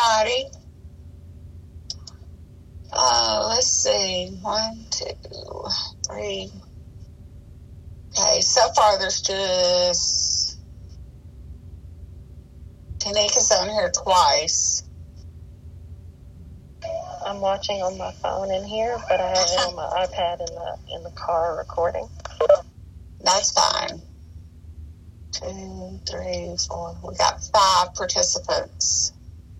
everybody. Let's see. 1, 2, 3. Okay, so far there's just Tanika's on here twice. I'm watching on my phone in here, but I have it on my iPad in the car recording. That's fine. 2, 3, 4. We got 5 participants.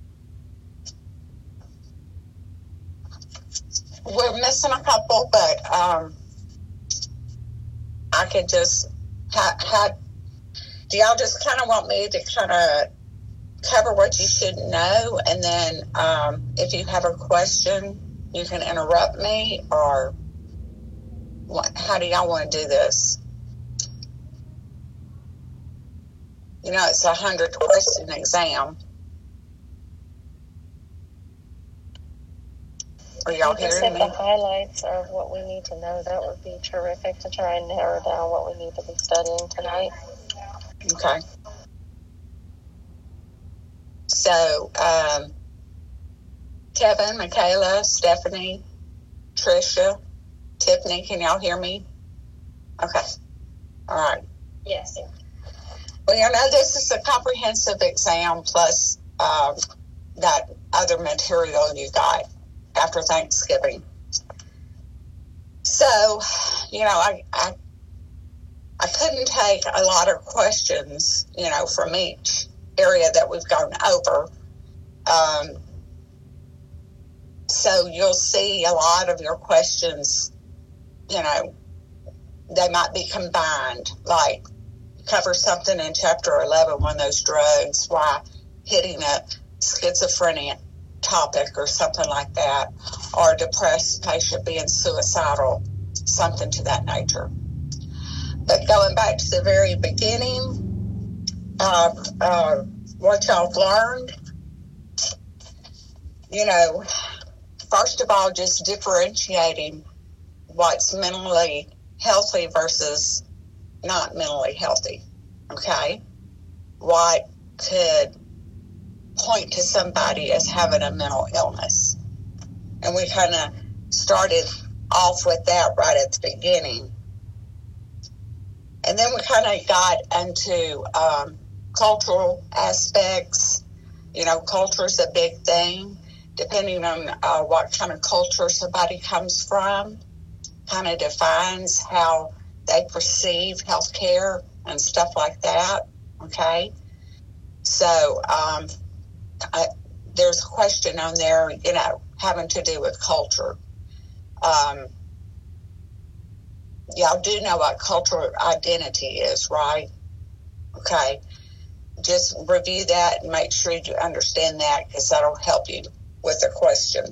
We're missing a couple, but I could just do y'all just kind of want me to kind of cover what you should know, and then if you have a question, you can interrupt me, or how do y'all want to do this? You know, it's a 100-question exam. Are y'all hearing me? The highlights of what we need to know, that would be terrific to try and narrow down what we need to be studying tonight. Okay. So, Kevin, Michaela, Stephanie, Tricia, Tiffany, can y'all hear me? Okay. All right. Yes. Well, you know, this is a comprehensive exam plus that other material you got after Thanksgiving. So, you know, I couldn't take a lot of questions, you know, from each area that we've gone over. So you'll see a lot of your questions, you know, they might be combined, like cover something in chapter 11, one of those drugs, why hitting a schizophrenia topic or something like that, or a depressed patient being suicidal, something to that nature. But going back to the very beginning of what y'all have learned, you know, first of all, just differentiating what's mentally healthy versus not mentally healthy, okay? What could point to somebody as having a mental illness. And we kind of started off with that right at the beginning. And then we kind of got into cultural aspects. You know, culture is a big thing. Depending on what kind of culture somebody comes from, kind of defines how they perceive healthcare and stuff like that, okay? So there's a question on there, you know, having to do with culture. Y'all do know what cultural identity is, right? Okay. Just review that and make sure you understand that, because that'll help you with the question.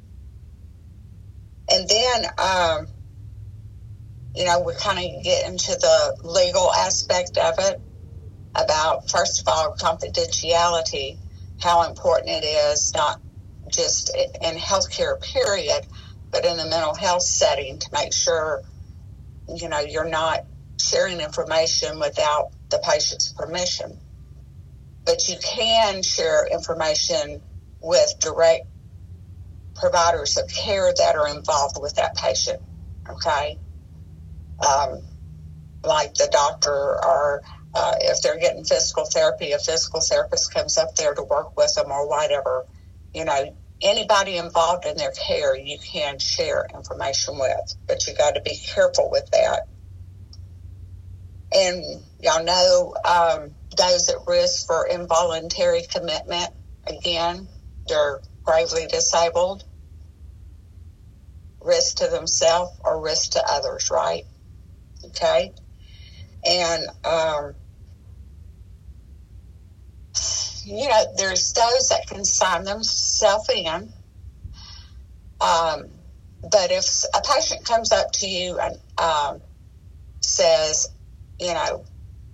And then, you know, we kind of get into the legal aspect of it about, first of all, confidentiality, how important it is, not just in healthcare period, but in the mental health setting, to make sure, you know, you're not sharing information without the patient's permission. But you can share information with direct providers of care that are involved with that patient, okay? Like the doctor, or if they're getting physical therapy, a physical therapist comes up there to work with them or whatever. You know, anybody involved in their care you can share information with, but you got to be careful with that. And y'all know those at risk for involuntary commitment, again, they're gravely disabled, risk to themselves or risk to others, right? Okay? And, you know, there's those that can sign themselves in. But if a patient comes up to you and says, you know,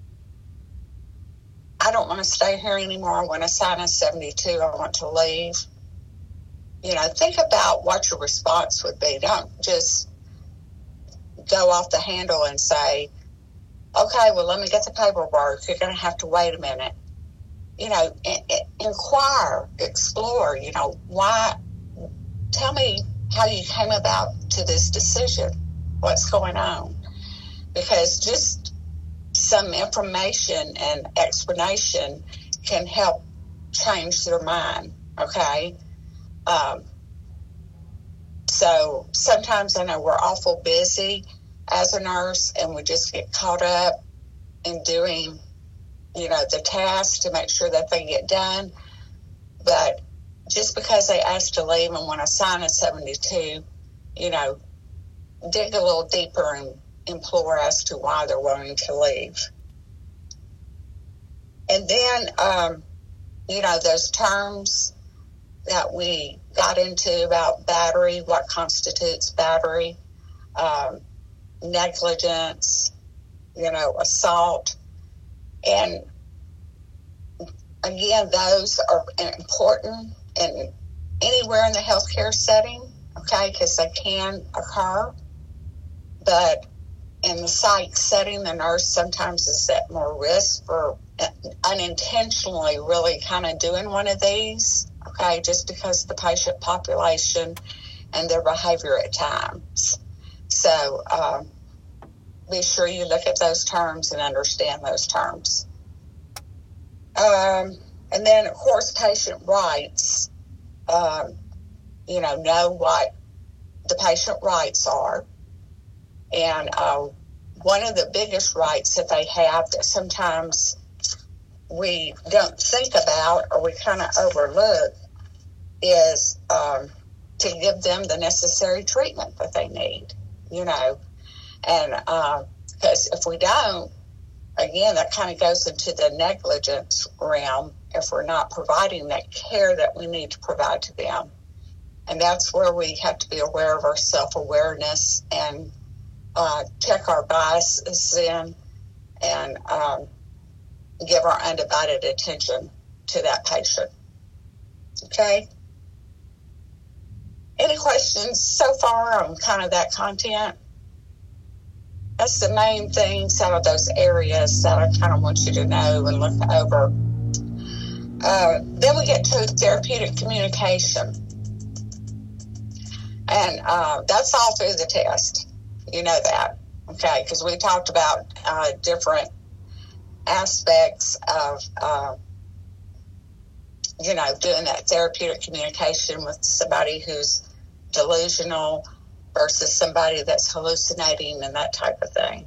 I don't want to stay here anymore, I want to sign a 72, I want to leave, you know, think about what your response would be. Don't just go off the handle and say, okay, well, let me get the paperwork. You're going to have to wait a minute. inquire, explore, why, tell me how you came about to this decision, what's going on. Because just some information and explanation can help change their mind, okay? So sometimes I know we're awful busy as a nurse and we just get caught up in doing, the tasks to make sure that they get done. But just because they ask to leave and want to sign a 72, dig a little deeper and implore as to why they're wanting to leave. And then, those terms that we got into about battery, what constitutes battery, negligence, assault. And again, those are important in anywhere in the healthcare setting, okay, because they can occur. But in the psych setting, the nurse sometimes is at more risk for unintentionally really kind of doing one of these, okay, just because of the patient population and their behavior at times. So be sure you look at those terms and understand those terms. And then, of course, patient rights, know what the patient rights are. And one of the biggest rights that they have that sometimes we don't think about or we kind of overlook is to give them the necessary treatment that they need, and because if we don't, again, that kind of goes into the negligence realm if we're not providing that care that we need to provide to them. And that's where we have to be aware of our self-awareness and check our biases in and give our undivided attention to that patient. Okay? Any questions so far on kind of that content? That's the main things out of those areas that I kind of want you to know and look over. Then we get to therapeutic communication. And that's all through the test. You know that, okay? Because we talked about different aspects of, doing that therapeutic communication with somebody who's delusional versus somebody that's hallucinating and that type of thing.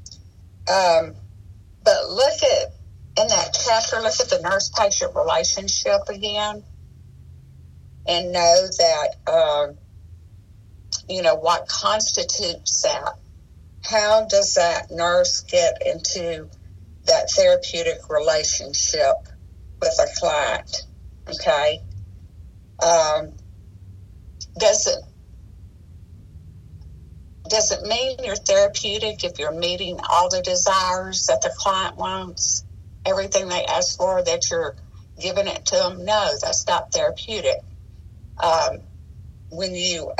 But in that chapter, look at the nurse-patient relationship again and know that, what constitutes that. How does that nurse get into that therapeutic relationship with a client? Okay. Does it mean you're therapeutic if you're meeting all the desires that the client wants? Everything they ask for, that you're giving it to them? No, that's not therapeutic. When you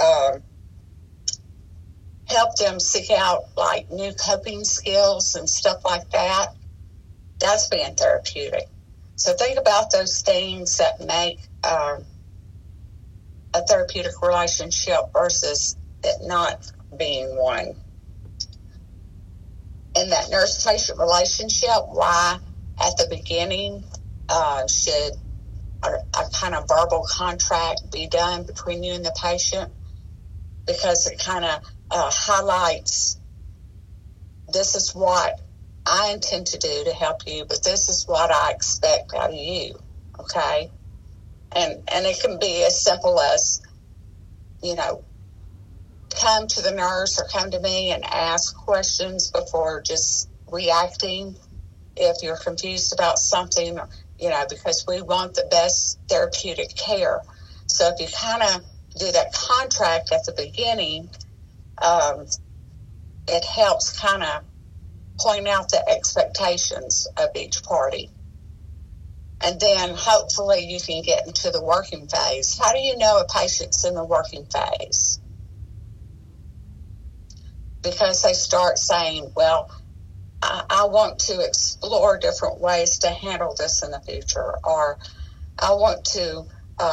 help them seek out like new coping skills and stuff like that, that's being therapeutic. So think about those things that make a therapeutic relationship versus it not being one. In that nurse-patient relationship, why at the beginning should a kind of verbal contract be done between you and the patient? Because it kind of highlights, this is what I intend to do to help you, but this is what I expect out of you, okay? And it can be as simple as, come to the nurse or come to me and ask questions before just reacting if you're confused about something, because we want the best therapeutic care. So if you kind of do that contract at the beginning, it helps kind of point out the expectations of each party. And then hopefully you can get into the working phase. How do you know a patient's in the working phase? Because they start saying, well, I want to explore different ways to handle this in the future, or I want to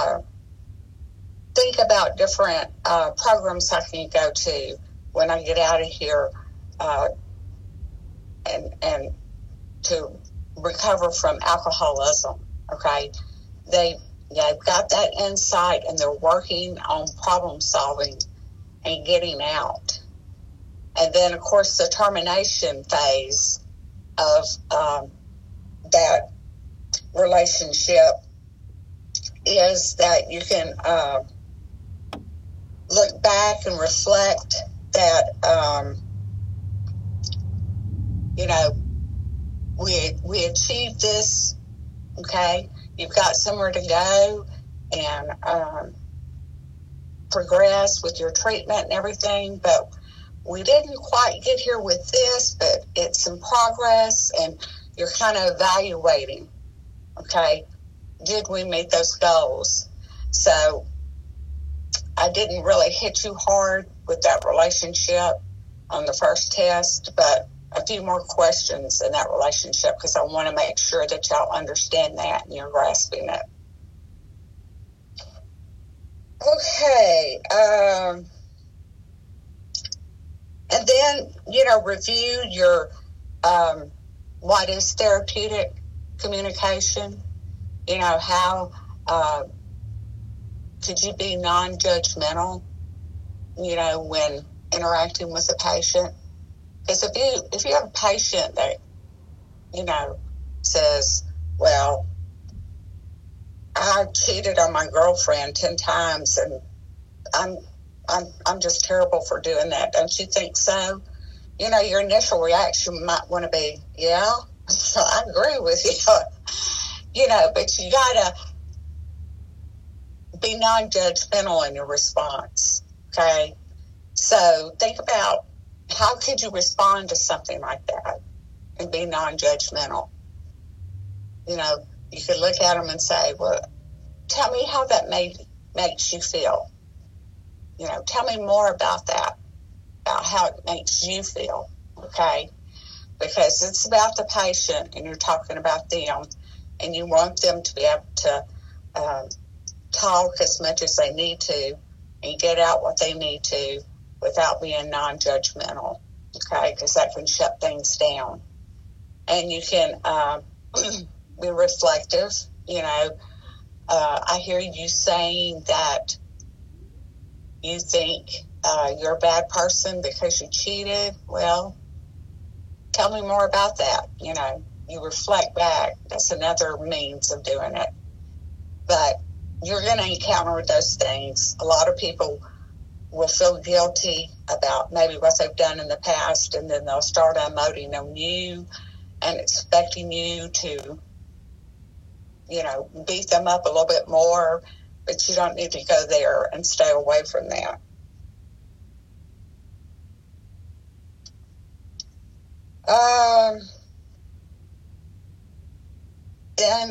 think about different programs I can go to when I get out of here, and to recover from alcoholism. Okay, they've got that insight, and they're working on problem solving and getting out. And then, of course, the termination phase of that relationship is that you can look back and reflect that, we achieved this, okay? You've got somewhere to go and progress with your treatment and everything, but we didn't quite get here with this, but it's in progress, and you're kind of evaluating, okay? Did we meet those goals? So I didn't really hit you hard with that relationship on the first test, but a few more questions in that relationship, because I want to make sure that y'all understand that and you're grasping it. Okay. And then, review your what is therapeutic communication. How could you be non-judgmental, when interacting with a patient? Because if you have a patient that, says, well, I cheated on my girlfriend 10 times and I'm just terrible for doing that. Don't you think so? Your initial reaction might want to be, yeah, I agree with you, but you gotta be non-judgmental in your response. Okay. So think about, how could you respond to something like that and be non-judgmental? You could look at them and say, well, tell me how that makes you feel. Tell me more about that, about how it makes you feel, okay? Because it's about the patient, and you're talking about them, and you want them to be able to talk as much as they need to and get out what they need to without being non-judgmental, okay? Because that can shut things down. And you can be reflective. I hear you saying that you think you're a bad person because you cheated. Well, tell me more about that. You reflect back. That's another means of doing it. But you're going to encounter those things. A lot of people will feel guilty about maybe what they've done in the past, and then they'll start unloading on you and expecting you to, beat them up a little bit more, but you don't need to go there, and stay away from that. Then,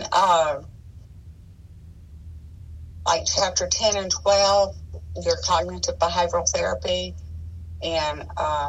like chapter 10 and 12, your cognitive behavioral therapy, and,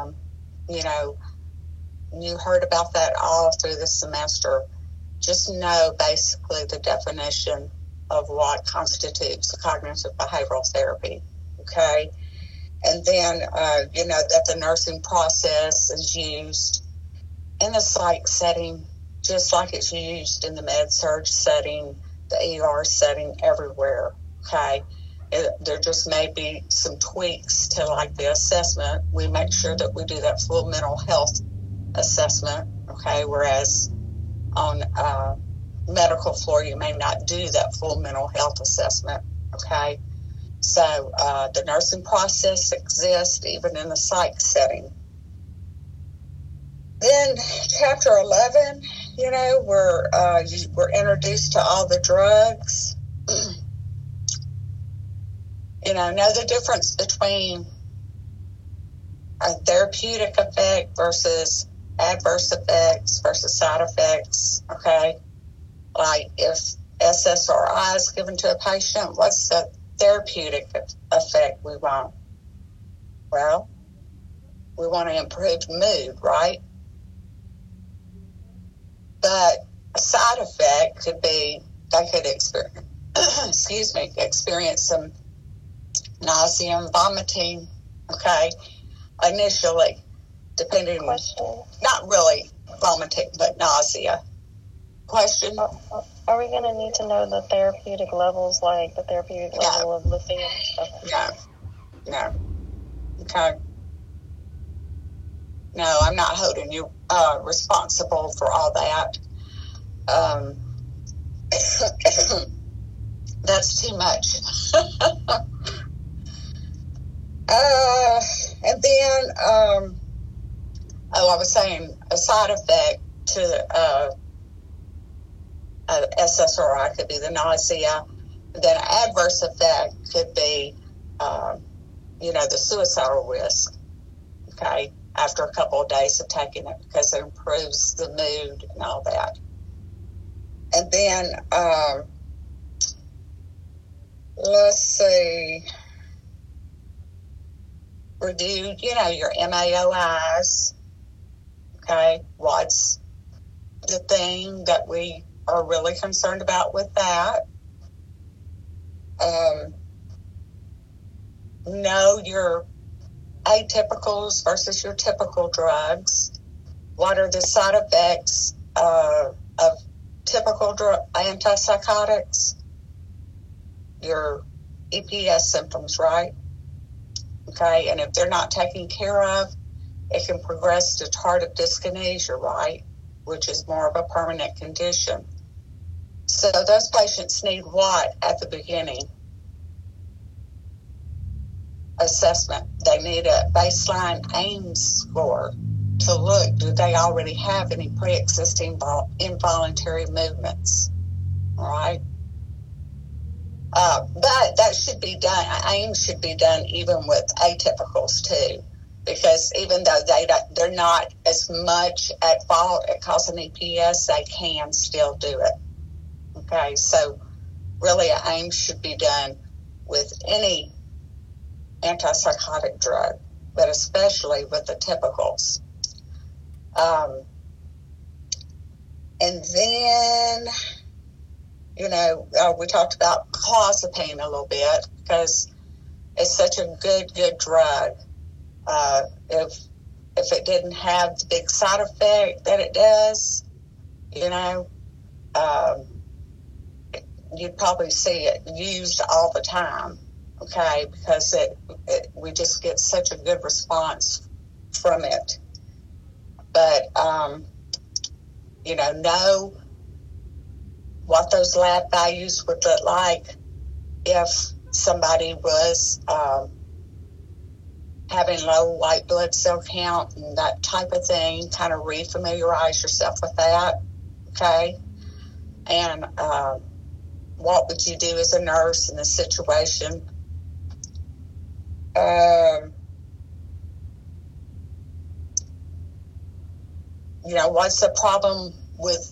you heard about that all through the semester. Just know basically the definition of what constitutes cognitive behavioral therapy, okay? And then, that the nursing process is used in the psych setting, just like it's used in the med-surg setting, the ER setting, everywhere, okay? There just may be some tweaks to, like, the assessment. We make sure that we do that full mental health assessment, okay? Whereas on medical floor, you may not do that full mental health assessment, okay? So the nursing process exists even in the psych setting. Then chapter 11, we're introduced to all the drugs. Know the difference between a therapeutic effect versus adverse effects versus side effects, okay? Like if SSRI is given to a patient, what's the therapeutic effect we want? Well, we want to improve mood, right? But a side effect could be they could experience, experience some nausea and vomiting, okay, initially, depending, not really vomiting, but nausea. Question? Are we going to need to know the therapeutic levels, like the therapeutic level of lithium? No. Okay. No, I'm not holding you responsible for all that. That's too much. And then, I was saying a side effect to SSRI could be the nausea. Then an adverse effect could be, the suicidal risk, okay, after a couple of days of taking it, because it improves the mood and all that. And then, let's see, review, your MAOIs, okay, what's the thing that we are really concerned about with that. Know your atypicals versus your typical drugs. What are the side effects of typical antipsychotics? Your EPS symptoms, right? Okay, and if they're not taken care of, it can progress to tardive dyskinesia, right? Which is more of a permanent condition. So those patients need what at the beginning? Assessment. They need a baseline AIMS score to look, do they already have any pre-existing involuntary movements? All right. But that should be done, AIMS should be done even with atypicals too, because even though they're not as much at fault at causing EPS, they can still do it. Okay, so really an AIMS should be done with any antipsychotic drug, but especially with the typicals. And then, we talked about clozapine a little bit because it's such a good drug. If it didn't have the big side effect that it does, you'd probably see it used all the time, okay, because we just get such a good response from it. But, know what those lab values would look like if somebody was having low white blood cell count and that type of thing. Kind of refamiliarize yourself with that, okay? And what would you do as a nurse in this situation? What's the problem with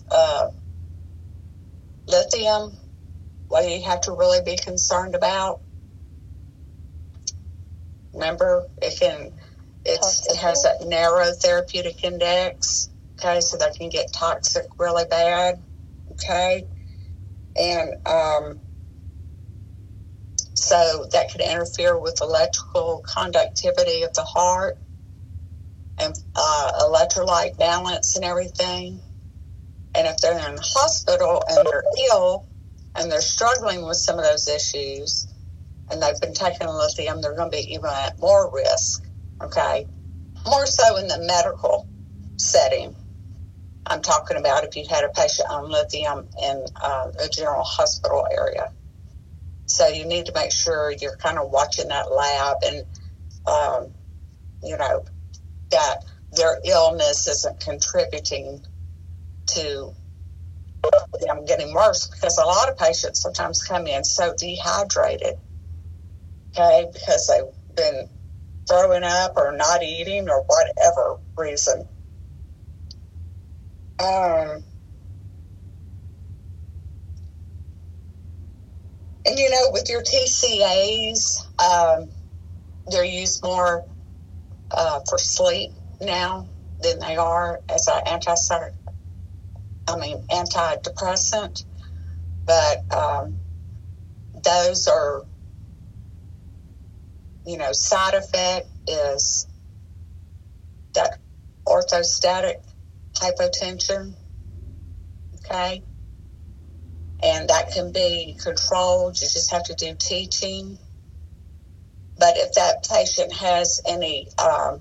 lithium? What do you have to really be concerned about? Remember, it has that narrow therapeutic index, okay, so that can get toxic really bad, okay? And so that could interfere with electrical conductivity of the heart and electrolyte balance and everything. And if they're in the hospital and they're ill and they're struggling with some of those issues and they've been taking lithium, they're going to be even at more risk, okay? More so in the medical setting. I'm talking about if you had a patient on lithium in a general hospital area. So you need to make sure you're kind of watching that lab and, that their illness isn't contributing to them getting worse, because a lot of patients sometimes come in so dehydrated, okay, because they've been throwing up or not eating or whatever reason. And with your TCAs, they're used more for sleep now than they are as an antipsychotic. antidepressant, but those are, side effect is that orthostatic hypotension, okay? And that can be controlled. You just have to do teaching. But if that patient has any heart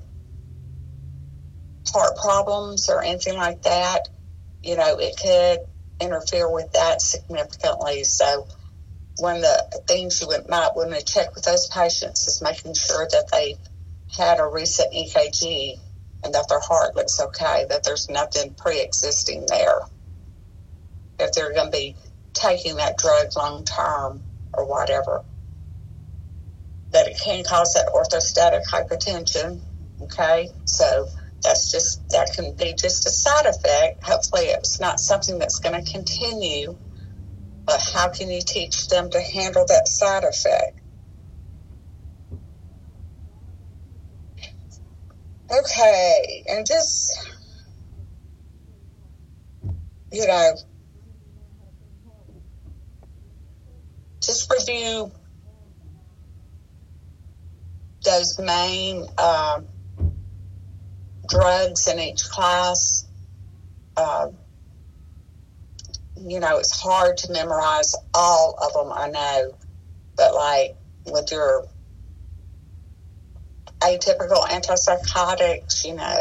problems or anything like that, it could interfere with that significantly. So one of the things you might want to check with those patients is making sure that they had a recent EKG and that their heart looks okay, that there's nothing pre-existing there. If they're going to be taking that drug long term or whatever. That it can cause that orthostatic hypotension, okay? So that can be just a side effect. Hopefully it's not something that's going to continue, but how can you teach them to handle that side effect? Okay, and just, just review those main drugs in each class. It's hard to memorize all of them, I know, but like with your atypical antipsychotics,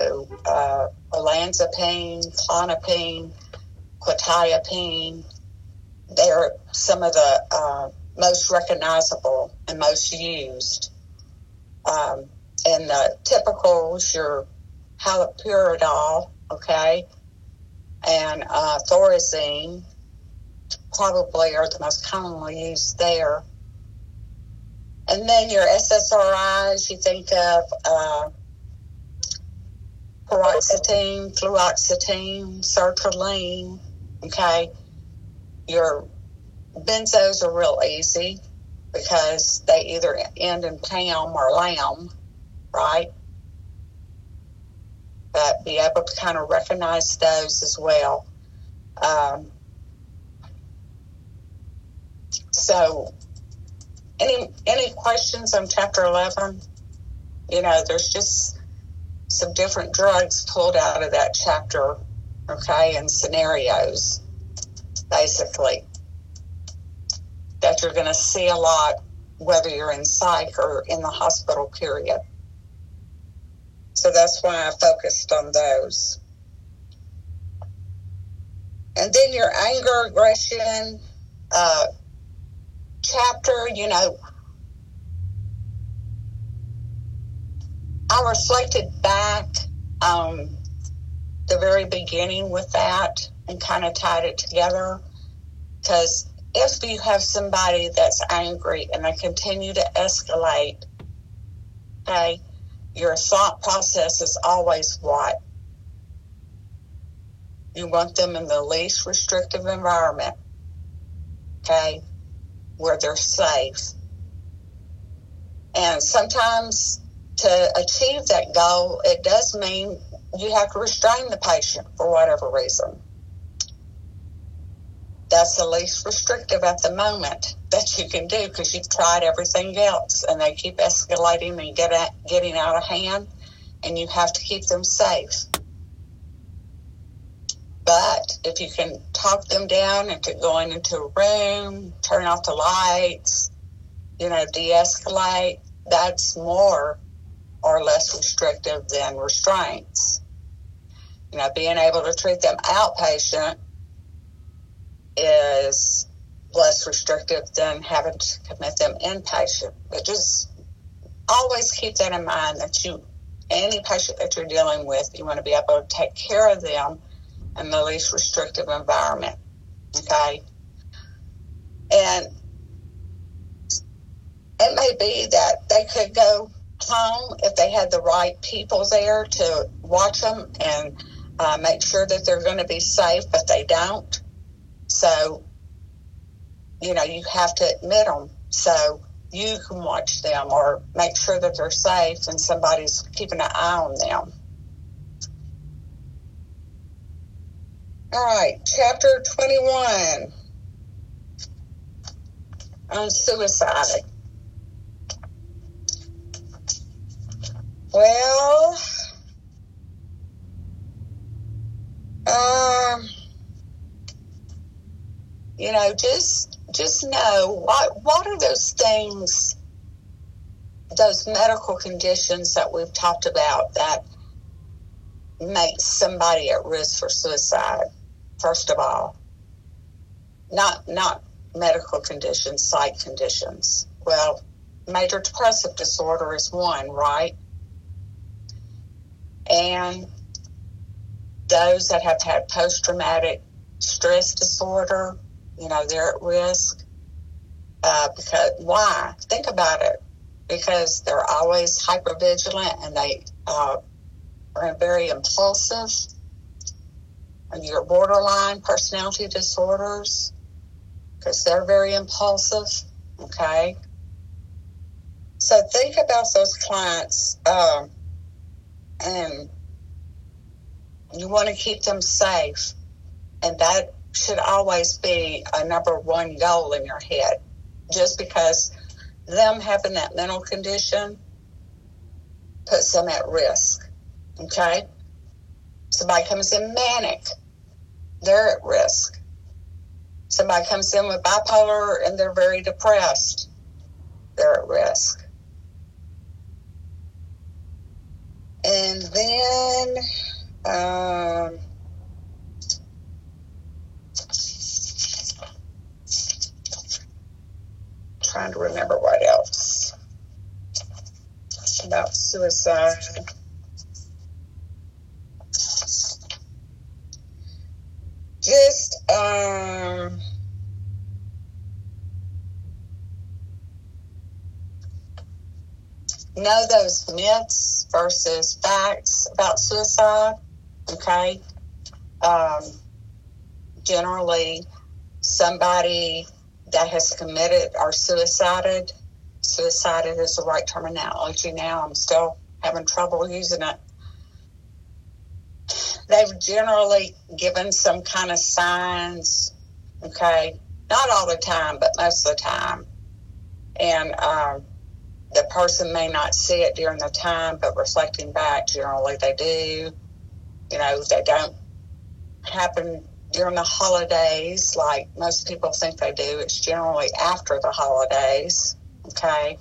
olanzapine, clonopine, quetiapine, they're some of the most recognizable and most used. And the typicals, your haloperidol, okay, and thorazine probably are the most commonly used there. And then your SSRIs, you think of paroxetine, fluoxetine, sertraline, okay. Your benzos are real easy because they either end in PAM or LAM, right? But be able to kind of recognize those as well. So any questions on chapter 11? There's just some different drugs pulled out of that chapter, okay, and scenarios, basically, that you're going to see a lot, whether you're in psych or in the hospital period. So that's why I focused on those. And then your anger, aggression chapter, I reflected back on the very beginning with that and kind of tied it together. Because if you have somebody that's angry and they continue to escalate, okay, your thought process is always what? You want them in the least restrictive environment, okay, where they're safe. And sometimes to achieve that goal, it does mean you have to restrain the patient for whatever reason. That's the least restrictive at the moment that you can do because you've tried everything else and they keep escalating and getting out of hand, and you have to keep them safe. But if you can talk them down into going into a room, turn off the lights, de-escalate, that's more or less restrictive than restraints. Being able to treat them outpatient is less restrictive than having to commit them inpatient. But just always keep that in mind that any patient that you're dealing with, you want to be able to take care of them in the least restrictive environment, okay? And it may be that they could go home if they had the right people there to watch them and make sure that they're going to be safe, but they don't. So, you have to admit them so you can watch them or make sure that they're safe and somebody's keeping an eye on them. All right, chapter 21 on suicide. Well, just know what are those things, those medical conditions that we've talked about that make somebody at risk for suicide. First of all, not medical conditions, psych conditions. Well, major depressive disorder is one, right? And those that have had post-traumatic stress disorder, they're at risk. Because why? Think about it. Because they're always hypervigilant and they are very impulsive. And your borderline personality disorders, because they're very impulsive. Okay. So think about those clients, and you want to keep them safe. And that should always be a number one goal in your head. Just because them having that mental condition puts them at risk. Okay? Somebody comes in manic, they're at risk. Somebody comes in with bipolar and they're very depressed, they're at risk. And then, trying to remember what else about suicide. Just, know those myths versus facts about suicide, okay? Generally, somebody that has committed or suicided is the right terminology now. I'm still having trouble using it. They've generally given some kind of signs, okay? Not all the time, but most of the time. And the person may not see it during the time, but reflecting back, generally they do. They don't happen during the holidays like most people think they do. It's generally after the holidays, okay?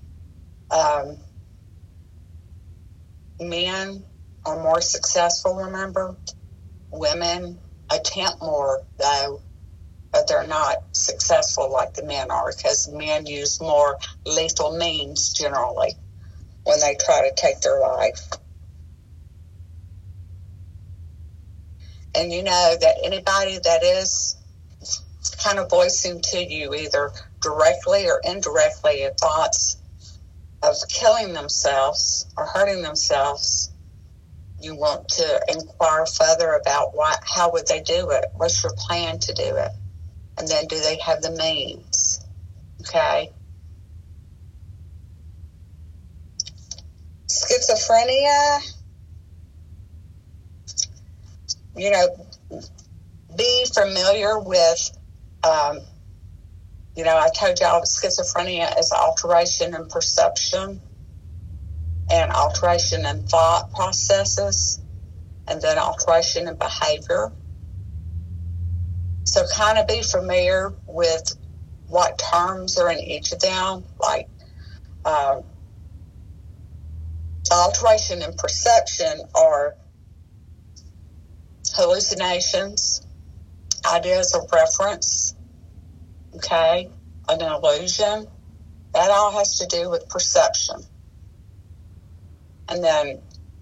Men are more successful, remember? Women attempt more, though, but they're not successful like the men are, because men use more lethal means generally when they try to take their life. And you know that anybody that is kind of voicing to you either directly or indirectly thoughts of killing themselves or hurting themselves, you want to inquire further about how would they do it? What's your plan to do it? And then do they have the means? Okay. Schizophrenia, be familiar with, I told y'all schizophrenia is alteration in perception and alteration in thought processes and then alteration in behavior. So kind of be familiar with what terms are in each of them, like alteration in perception are hallucinations, ideas of reference, okay, an illusion. That all has to do with perception. And then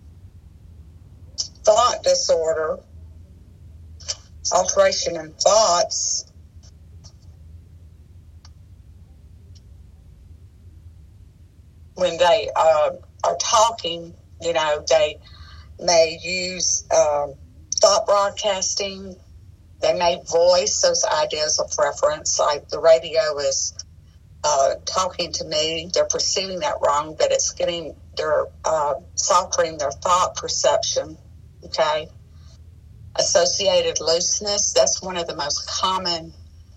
thought disorder, alteration in thoughts, when they are talking, they may use thought broadcasting. They may voice those ideas of reference, like the radio is talking to me. They're perceiving that wrong, but they're altering their thought perception, okay? associated looseness. That's one of the most common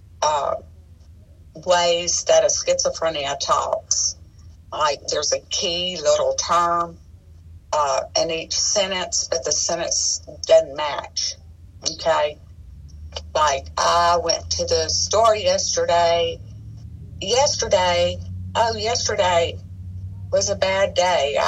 ways that a schizophrenia talks. Like there's a key little term in each sentence, but the sentence doesn't match. Okay? Like, I went to the store yesterday. Yesterday was a bad day.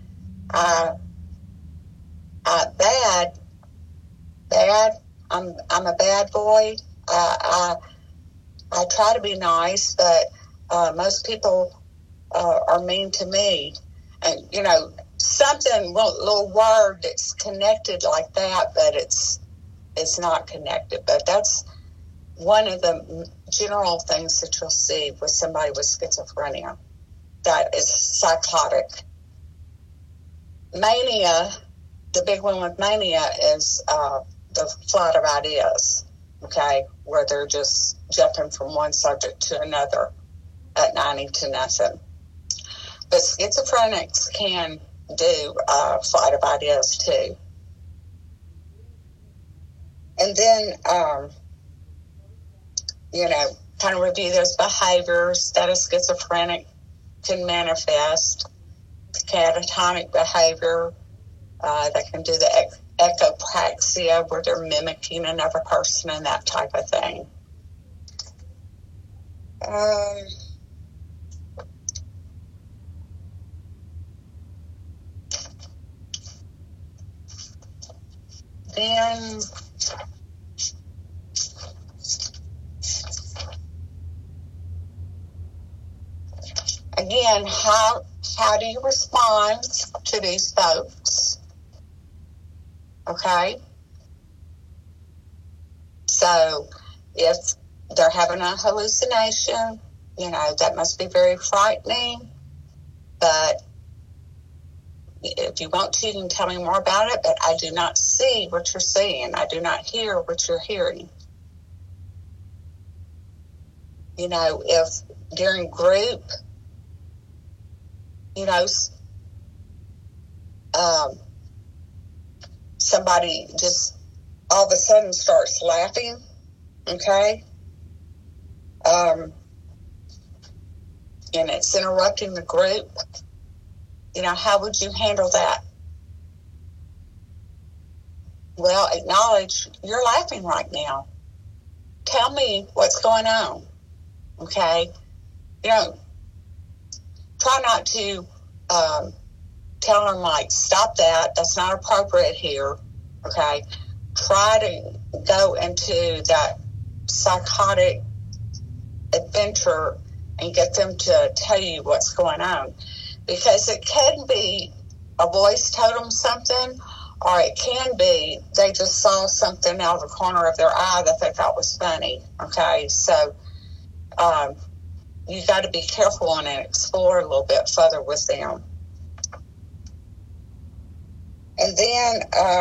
Bad. I'm a bad boy. I try to be nice, but most people are mean to me. And, something, little word that's connected like that, but it's not connected. But that's one of the general things that you'll see with somebody with schizophrenia that is psychotic. Mania, the big one with mania is the flight of ideas, okay, where they're just jumping from one subject to another at 90 to nothing. But schizophrenics can do flight of ideas too. And then, kind of review those behaviors that a schizophrenic can manifest. Catatonic behavior, they can do the echopraxia, where they're mimicking another person and that type of thing. Then, again, how do you respond to these folks? Okay? So, if they're having a hallucination, that must be very frightening. But if you want to, you can tell me more about it, but I do not see what you're seeing. I do not hear what you're hearing. If during group, somebody just all of a sudden starts laughing, okay? And it's interrupting the group. How would you handle that? Well, acknowledge you're laughing right now. Tell me what's going on, okay? Try not to tell them, like, stop that. That's not appropriate here, okay? Try to go into that psychotic adventure and get them to tell you what's going on. Because it can be a voice told them something, or it can be they just saw something out of the corner of their eye that they thought was funny, okay? So you got to be careful and explore a little bit further with them. And then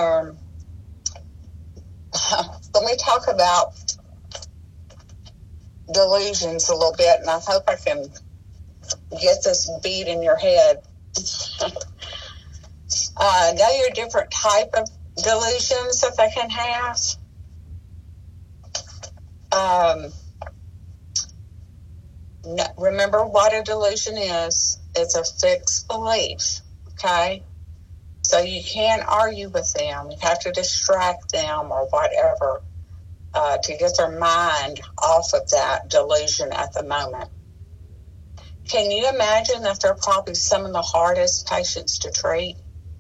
let me talk about delusions a little bit, and I hope I can get this beat in your head. Know your different type of delusions that they can have. Remember what a delusion is. It's a fixed belief, okay? So you can't argue with them. You have to distract them or whatever to get their mind off of that delusion at the moment. Can you imagine that they're probably some of the hardest patients to treat?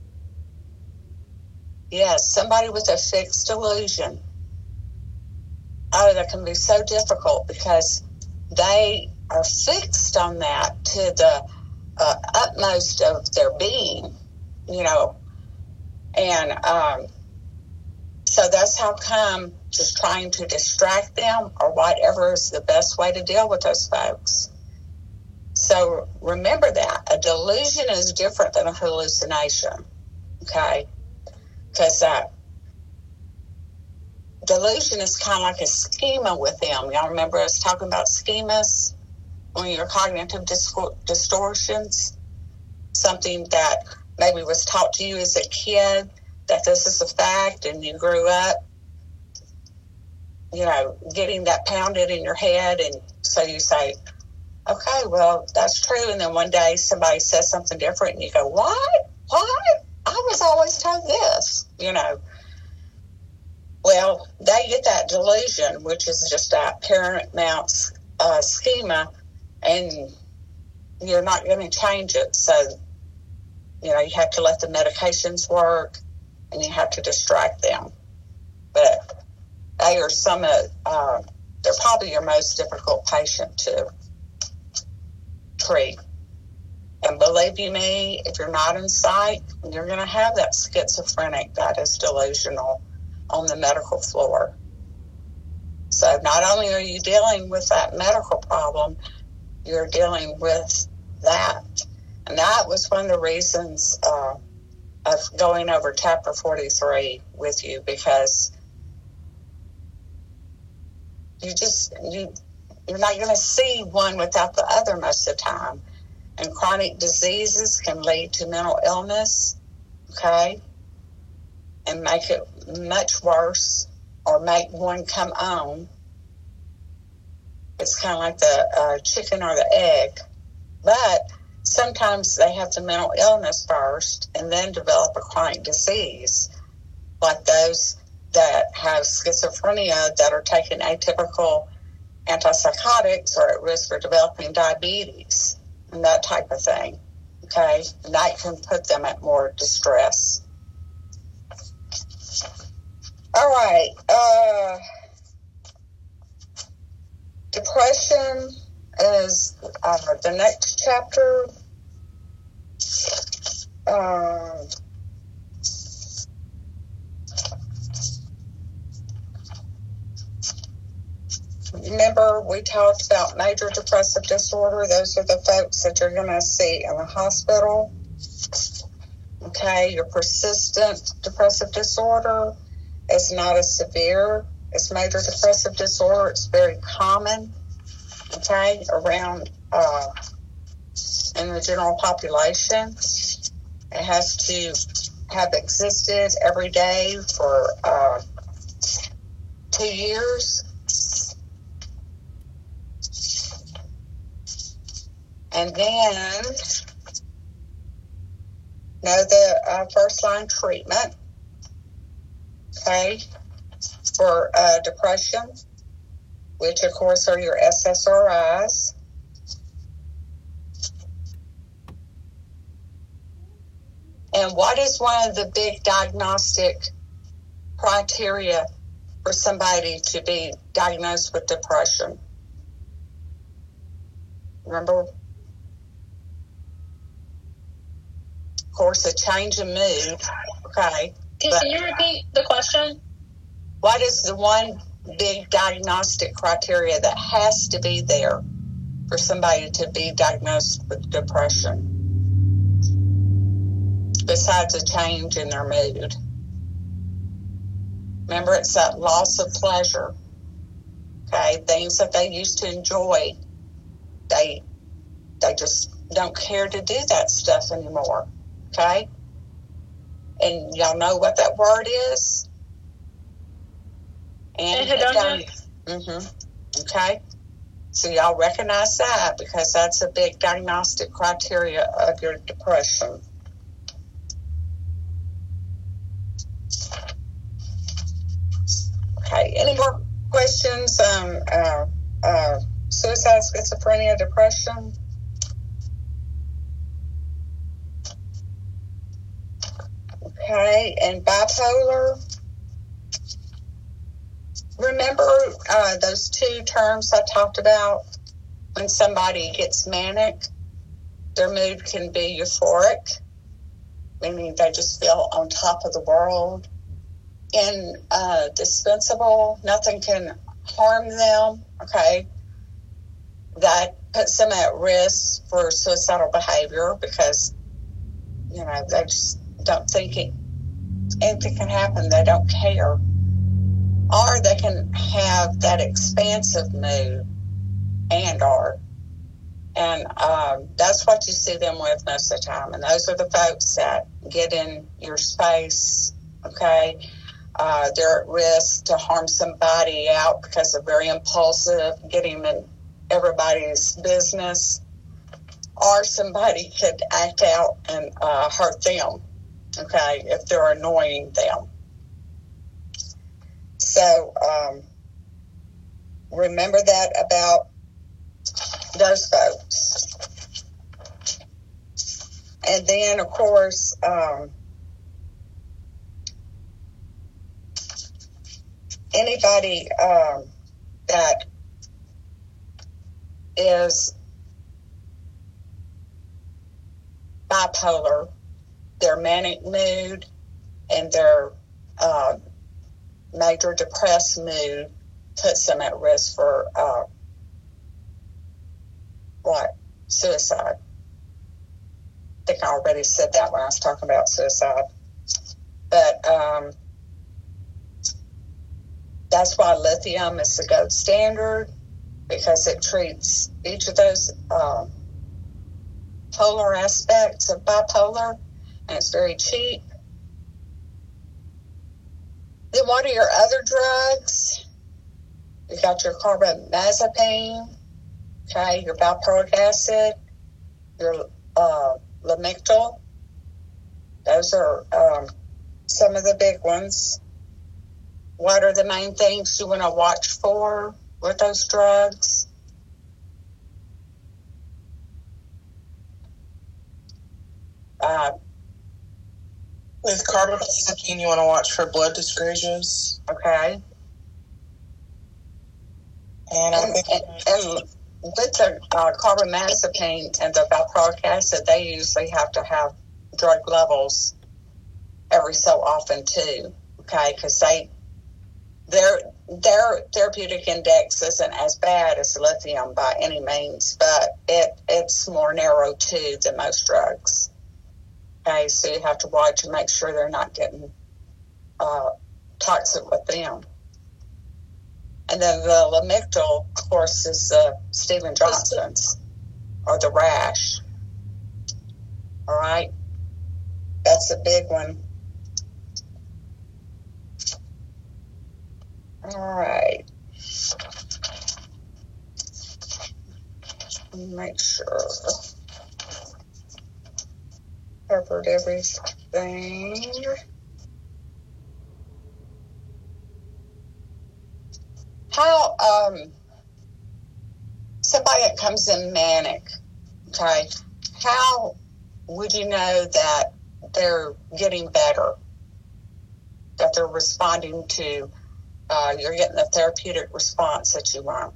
Yes, somebody with a fixed delusion. Oh, that can be so difficult because they are fixed on that to the utmost of their being, And so that's how come just trying to distract them or whatever is the best way to deal with those folks. So remember that. A delusion is different than a hallucination, okay? Because that delusion is kind of like a schema with them. Y'all remember us talking about schemas? When your cognitive distortions, something that maybe was taught to you as a kid, that this is a fact and you grew up getting that pounded in your head. And so you say, okay, well, that's true. And then one day somebody says something different and you go, what? I was always told this, Well, they get that delusion, which is just that paramount schema, and you're not going to change it. So, you have to let the medications work, and you have to distract them. But they are they're probably your most difficult patient to treat. And believe you me, if you're not in sight, you're going to have that schizophrenic that is delusional on the medical floor. So not only are you dealing with that medical problem, you're dealing with that. And that was one of the reasons of going over chapter 43 with you, because you're not going to see one without the other most of the time. And chronic diseases can lead to mental illness, okay, and make it much worse or make one come on. It's kind of like the chicken or the egg. But sometimes they have the mental illness first and then develop a chronic disease, like those that have schizophrenia that are taking atypical antipsychotics or at risk for developing diabetes and that type of thing, okay? And that can put them at more distress. All right. Depression is the next chapter. Remember, we talked about major depressive disorder. Those are the folks that you're going to see in the hospital. Okay, your persistent depressive disorder is not as severe as major depressive disorder. It's very common, okay, around in the general population. It has to have existed every day for 2 years. And then know the first-line treatment, okay, for depression, which, of course, are your SSRIs. And what is one of the big diagnostic criteria for somebody to be diagnosed with depression? Remember? Of course, a change in mood, okay. Can you repeat the question? What is the one big diagnostic criteria that has to be there for somebody to be diagnosed with depression, besides a change in their mood? Remember, it's that loss of pleasure, okay? Things that they used to enjoy, they just don't care to do that stuff anymore, okay? And y'all know what that word is? Anhedonia. Okay? So y'all recognize that, because that's a big diagnostic criteria of your depression. Okay, any more questions on suicide, schizophrenia, depression? Okay, and bipolar. Remember those two terms I talked about? When somebody gets manic, their mood can be euphoric, meaning they just feel on top of the world. Indispensable, nothing can harm them, okay? That puts them at risk for suicidal behavior, because, they just don't think anything can happen. They don't care. Or they can have that expansive mood and that's what you see them with most of the time. And those are the folks that get in your space, okay? they're at risk to harm somebody out because they're very impulsive, getting in everybody's business, or somebody could act out and hurt them, okay, if they're annoying them. So remember that about those folks. And then, of course, anybody that is bipolar, their manic mood and their major depressed mood puts them at risk for suicide. I think I already said that when I was talking about suicide. But that's why lithium is the gold standard, because it treats each of those polar aspects of bipolar, and it's very cheap. Then what are your other drugs? You got your carbamazepine, okay, your valproic acid, your Lamictal. Those are some of the big ones. What are the main things you want to watch for with those drugs? With carbamazepine, you want to watch for blood dyscrasias. Okay. And with the carbamazepine and the valproic acid, they usually have to have drug levels every so often too, okay? Because their therapeutic index isn't as bad as lithium by any means, but it's more narrow too than most drugs. Okay, so you have to watch and make sure they're not getting toxic with them. And then the Lamictal, of course, is the Steven Johnson's, or the rash. All right? That's a big one. All right. Make sure covered everything. How somebody that comes in manic, okay, how would you know that they're getting better, that they're responding to, you're getting the therapeutic response that you want?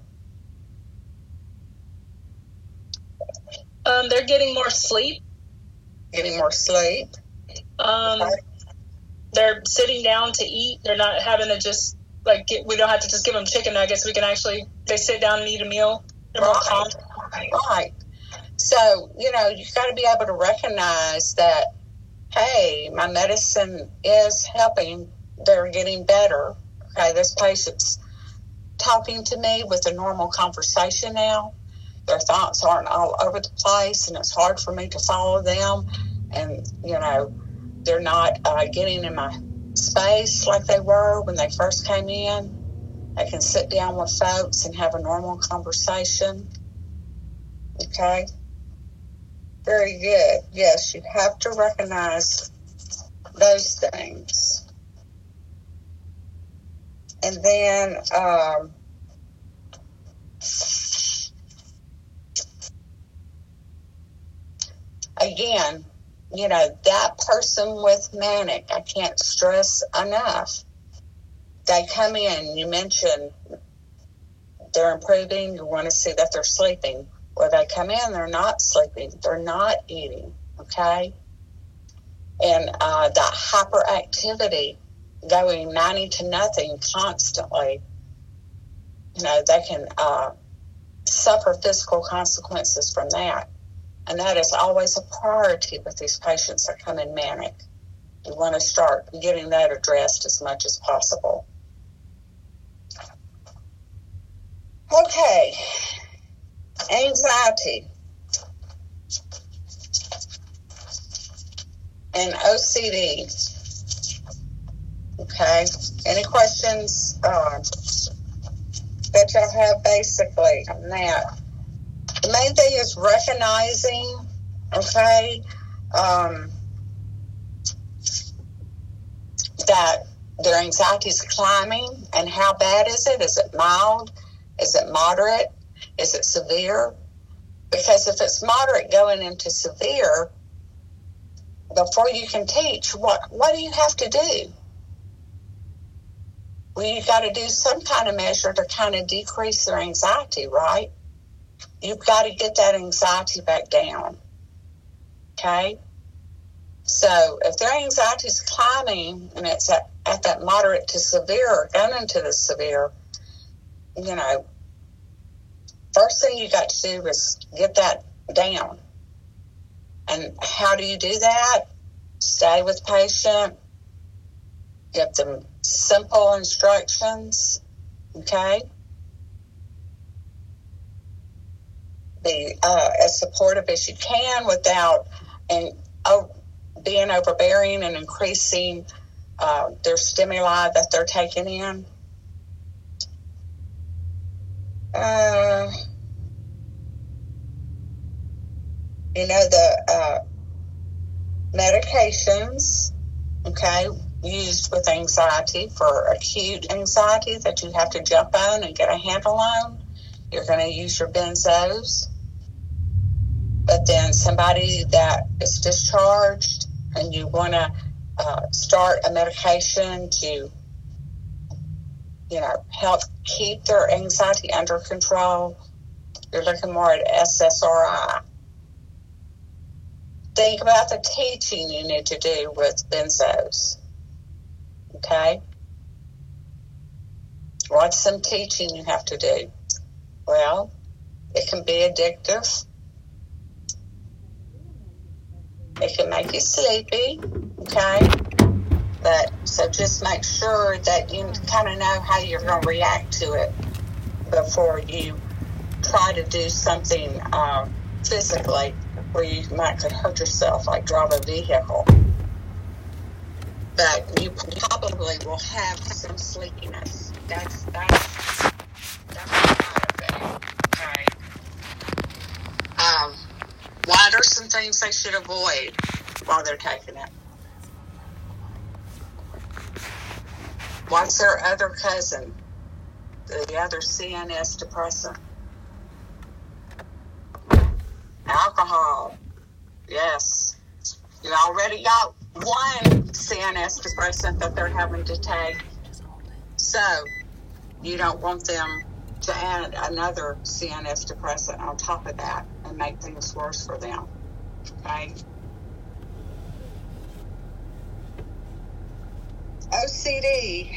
They're getting more sleep. Getting more sleep. Okay. They're sitting down to eat. They're not having to just we don't have to just give them chicken nuggets. We can they sit down and eat a meal. They're more calm. Right. So, you got to be able to recognize that, hey, my medicine is helping. They're getting better. Okay, this patient's talking to me with a normal conversation now. Their thoughts aren't all over the place, and it's hard for me to follow them. And, they're not getting in my space like they were when they first came in. They can sit down with folks and have a normal conversation. Okay? Very good. Yes, you have to recognize those things. And then, again, that person with manic, I can't stress enough. They come in, you mentioned they're improving, you want to see that they're sleeping. Well, they come in, they're not sleeping, they're not eating, okay? And that hyperactivity, going 90 to nothing constantly, they can suffer physical consequences from that. And that is always a priority with these patients that come in manic. You want to start getting that addressed as much as possible. Okay. Anxiety and OCD. Okay. Any questions that y'all have basically on that? The main thing is recognizing, okay, that their anxiety is climbing, and how bad is it? Is it mild? Is it moderate? Is it severe? Because if it's moderate going into severe, before you can teach, what do you have to do? Well, you got to do some kind of measure to kind of decrease their anxiety, right? You've got to get that anxiety back down. Okay? So if their anxiety is climbing and it's at that moderate to severe or going into the severe, first thing you got to do is get that down. And how do you do that? Stay with the patient. Give them simple instructions. Okay? Be as supportive as you can without being overbearing and increasing their stimuli that they're taking in. The medications, okay, used with anxiety for acute anxiety that you have to jump on and get a handle on, you're going to use your benzos. But then somebody that is discharged and you want to start a medication to, help keep their anxiety under control, you're looking more at SSRI. Think about the teaching you need to do with benzos. Okay? What's some teaching you have to do? Well, it can be addictive. It can make you sleepy, okay? So just make sure that you kind of know how you're going to react to it before you try to do something physically where you could hurt yourself, like drive a vehicle. But you probably will have some sleepiness. That's part of it, okay? What are some things they should avoid while they're taking it? What's their other cousin? The other CNS depressant? Alcohol. Yes. You already got one CNS depressant that they're having to take. So you don't want them to add another CNS depressant on top of that and make things worse for them. Okay? OCD.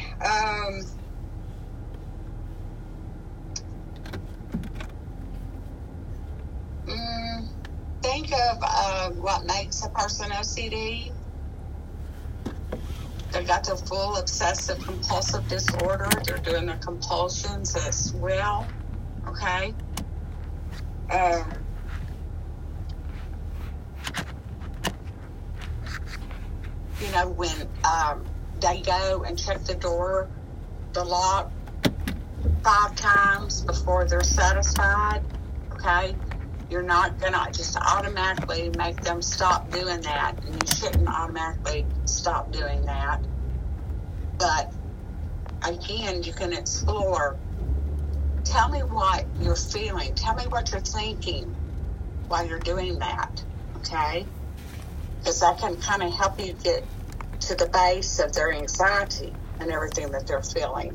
Think of what makes a person OCD. They got their full obsessive compulsive disorder. They're doing their compulsions as well. Okay? When they go and check the lock 5 times before they're satisfied, okay? You're not going to just automatically make them stop doing that, and you shouldn't automatically stop doing that. But, again, you can explore. Tell me what you're feeling. Tell me what you're thinking while you're doing that, okay? Because that can kind of help you get to the base of their anxiety and everything that they're feeling.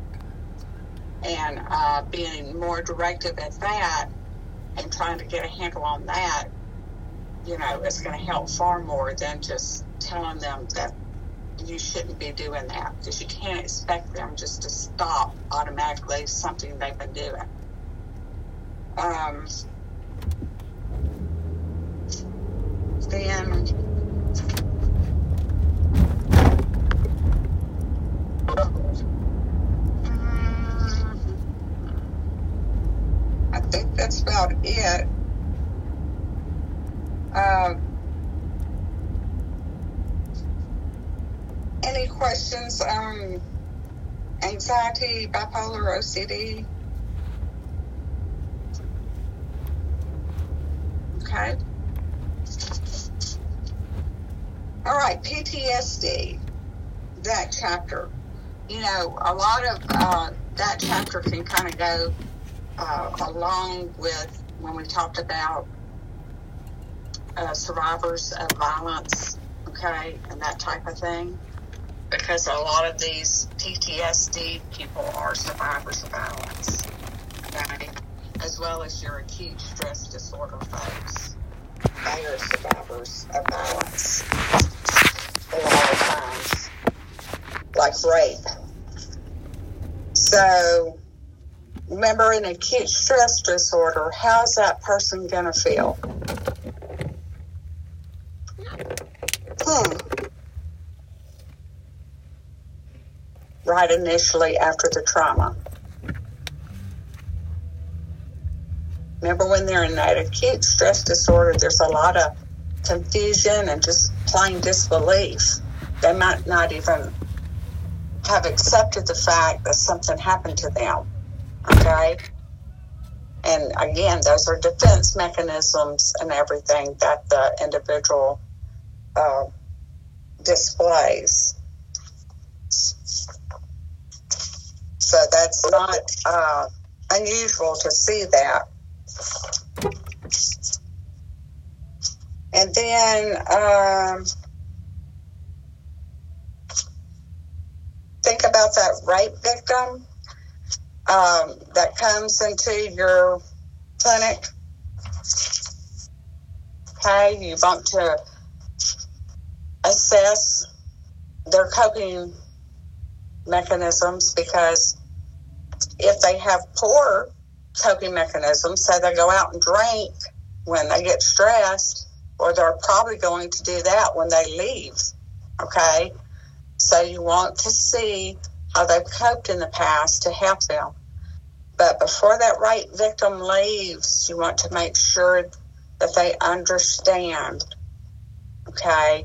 And being more directive at that and trying to get a handle on that, is going to help far more than just telling them that you shouldn't be doing that, because you can't expect them just to stop automatically something they've been doing. I think that's about it. Any questions on anxiety, bipolar, OCD? Okay. All right, PTSD, that chapter. You know, a lot of that chapter can kind of go along with when we talked about survivors of violence, okay, and that type of thing. Because a lot of these PTSD people are survivors of violence, okay, as well as your acute stress disorder folks. They are survivors of violence a lot of times, like rape. So, remember, in acute stress disorder, how's that person going to feel? Right initially after the trauma. Remember, when they're in that acute stress disorder, there's a lot of confusion and just plain disbelief. They might not even have accepted the fact that something happened to them, okay? And again, those are defense mechanisms and everything that the individual displays. So that's not unusual to see that. And then think about that rape victim that comes into your clinic. Okay, you want to assess their coping mechanisms, because if they have poor coping mechanisms, say they go out and drink when they get stressed, or they're probably going to do that when they leave, okay? So you want to see how they've coped in the past to help them. But before that rape victim leaves, you want to make sure that they understand, okay,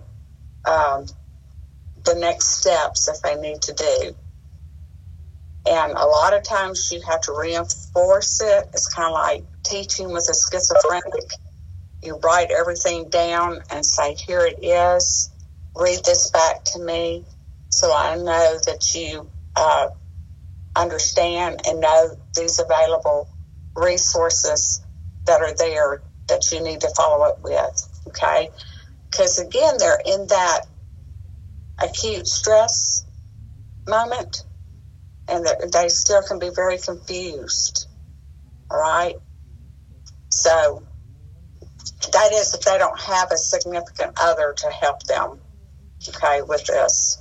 the next steps that they need to do. And a lot of times you have to reinforce it. It's kind of like teaching with a schizophrenic. You write everything down and say, here it is. Read this back to me so I know that you understand and know these available resources that are there that you need to follow up with, okay? Because, again, they're in that acute stress moment, and they still can be very confused, all right? So that is if they don't have a significant other to help them, okay, with this.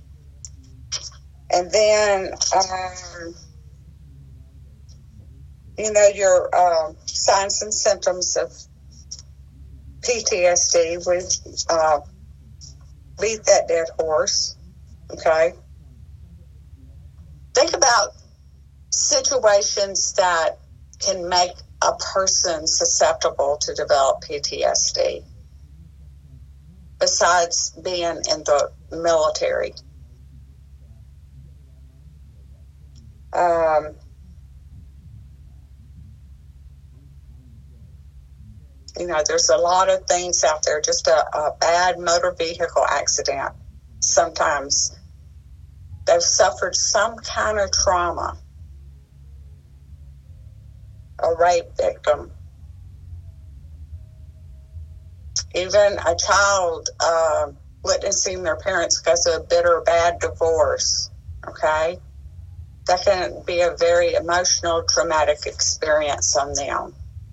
And then, your signs and symptoms of PTSD, we beat that dead horse, okay? Think about situations that can make a person susceptible to develop PTSD, besides being in the military. There's a lot of things out there. Just a bad motor vehicle accident. Sometimes they've suffered some kind of trauma. A rape victim. Even a child witnessing their parents go through a bitter, bad divorce. Okay? That can be a very emotional, traumatic experience on them.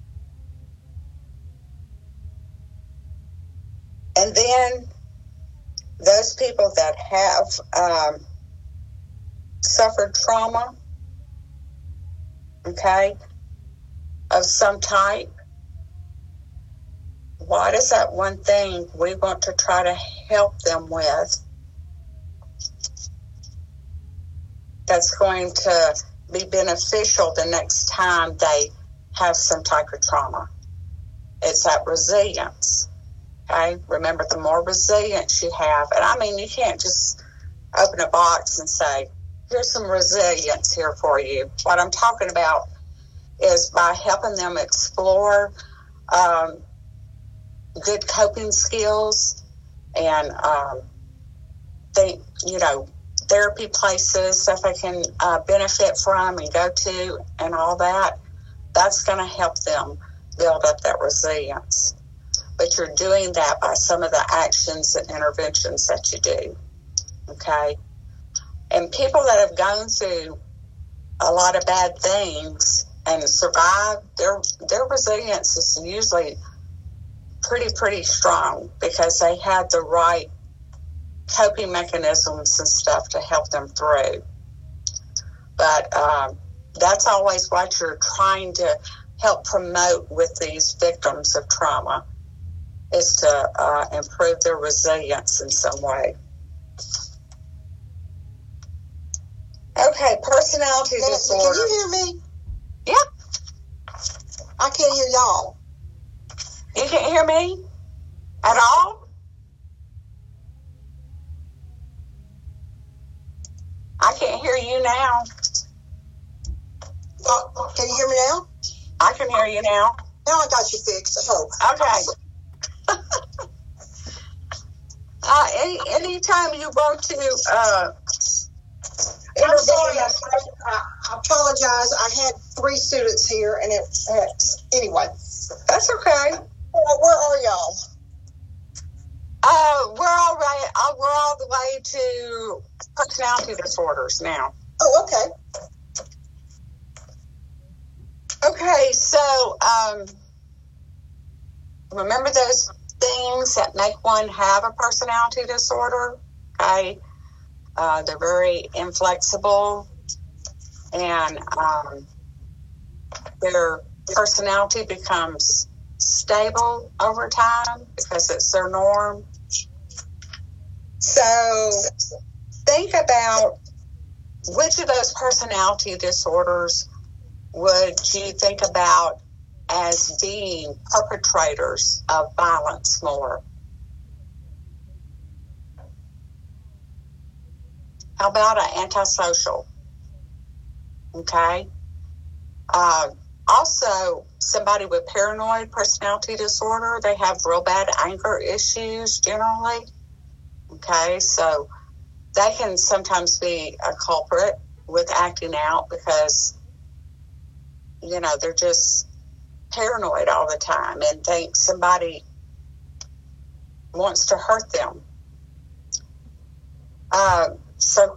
And then those people that have suffered trauma, okay, of some type, what is that one thing we want to try to help them with that's going to be beneficial the next time they have some type of trauma? It's that resilience. Okay, remember, the more resilience you have, and I mean, you can't just open a box and say, here's some resilience here for you. What I'm talking about is by helping them explore good coping skills and therapy places that they can benefit from and go to and all that. That's going to help them build up that resilience. But you're doing that by some of the actions and interventions that you do. Okay? And people that have gone through a lot of bad things and survived, their resilience is usually pretty strong because they had the right coping mechanisms and stuff to help them through. But that's always what you're trying to help promote with these victims of trauma, is to improve their resilience in some way. Okay, personality disorder. Can you hear me? Yep. I can't hear y'all. You can't hear me at all? I can't hear you now. Can you hear me now? I can hear you now. Now I got you fixed. Oh. Okay. Anytime you want to I'm sorry. I apologize. I had 3 students here, and anyway. That's okay. Where are y'all? We're all the way to personality disorders now. Oh, okay. Okay, so remember those things that make one have a personality disorder? Okay. They're very inflexible, and their personality becomes stable over time because it's their norm. So think about which of those personality disorders would you think about as being perpetrators of violence more? How about an antisocial? Okay. Also, somebody with paranoid personality disorder, they have real bad anger issues generally. Okay, so they can sometimes be a culprit with acting out because, they're just paranoid all the time and think somebody wants to hurt them. So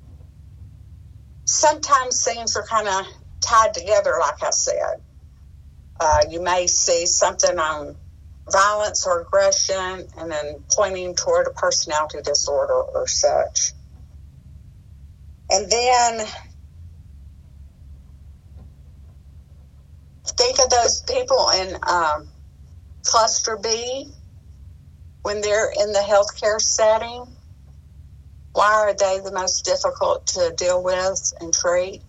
sometimes things are kind of tied together, like I said. You may see something on violence or aggression and then pointing toward a personality disorder or such. And then think of those people in cluster B when they're in the healthcare setting. Why are they the most difficult to deal with and treat?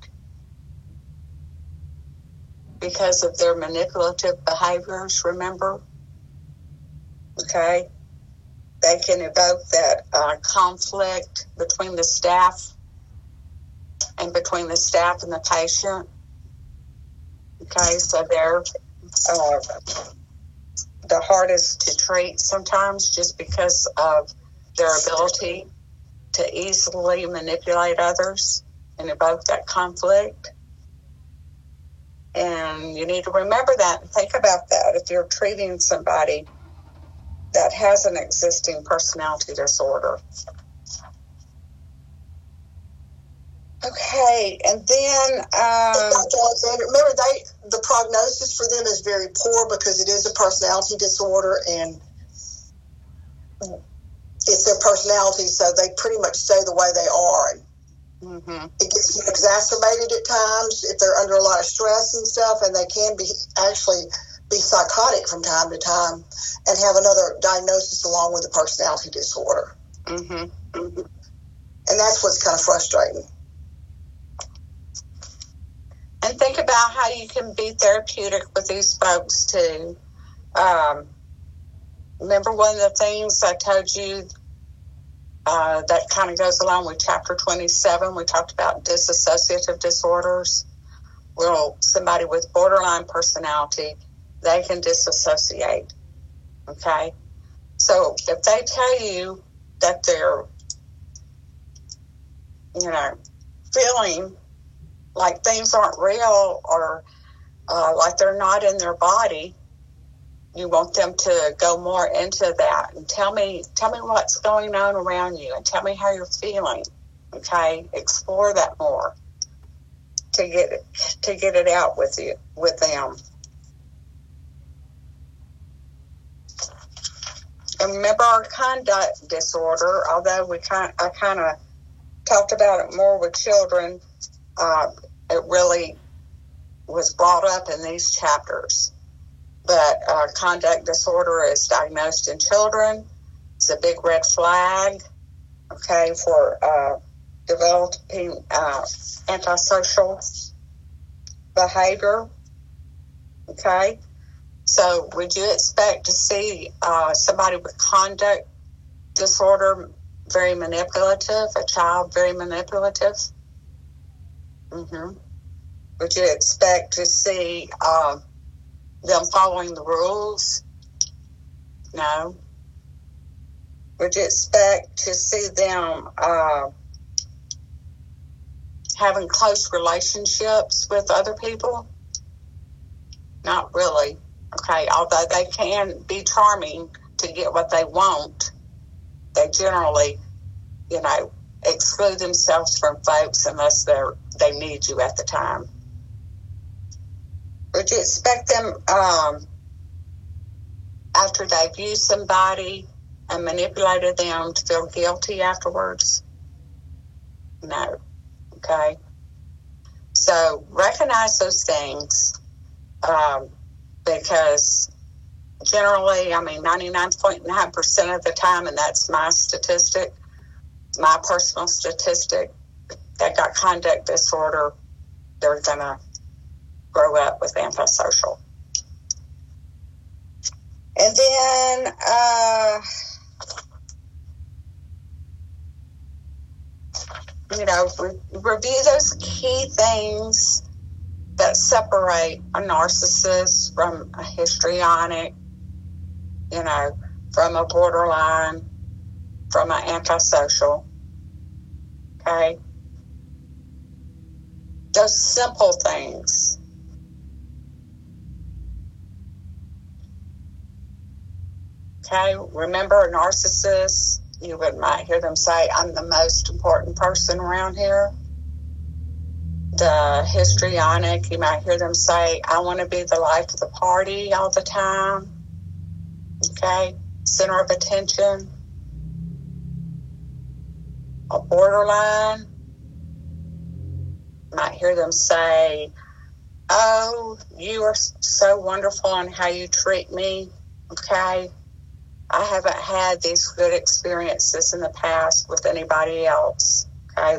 Because of their manipulative behaviors, remember? Okay? They can evoke that conflict between the staff and between the staff and the patient. Okay, so they're the hardest to treat sometimes just because of their ability to easily manipulate others and evoke that conflict. And you need to remember that and think about that if you're treating somebody that has an existing personality disorder. Okay, and then Dr. Alexander, remember the prognosis for them is very poor because it is a personality disorder and it's their personality, so they pretty much stay the way they are. mm-hmm. It gets exacerbated at times if they're under a lot of stress and stuff, and they can actually be psychotic from time to time and have another diagnosis along with the personality disorder. Mm-hmm. Mm-hmm. And that's what's kind of frustrating. And think about how you can be therapeutic with these folks too. Remember one of the things I told you that kind of goes along with chapter 27. We talked about dissociative disorders. Well, somebody with borderline personality, they can disassociate. Okay? So if they tell you that they're, feeling like things aren't real or like they're not in their body, you want them to go more into that and tell me what's going on around you and tell me how you're feeling. Okay? Explore that more to get it out with them. And remember our conduct disorder, although I kind of talked about it more with children, it really was brought up in these chapters. But conduct disorder is diagnosed in children. It's a big red flag, okay, for developing antisocial behavior, okay? So would you expect to see somebody with conduct disorder very manipulative, a child very manipulative? Would you expect to see them following the rules? No. Would you expect to see them having close relationships with other people? Not really. Okay, although they can be charming to get what they want, they generally, exclude themselves from folks unless they need you at the time. Would you expect them, after they've used somebody and manipulated them, to feel guilty afterwards? No. Okay? So recognize those things, because generally, 99.9% of the time, and that's my statistic, my personal statistic, that got conduct disorder, they're going to grow up with antisocial. And then, review those key things that separate a narcissist from a histrionic, from a borderline, from an antisocial. Okay? Those simple things. Okay? Remember, a narcissist, you might hear them say, I'm the most important person around here. The histrionic, you might hear them say, I want to be the life of the party all the time. Okay? Center of attention. A borderline, you might hear them say, oh, you are so wonderful in how you treat me. Okay? I haven't had these good experiences in the past with anybody else. Okay?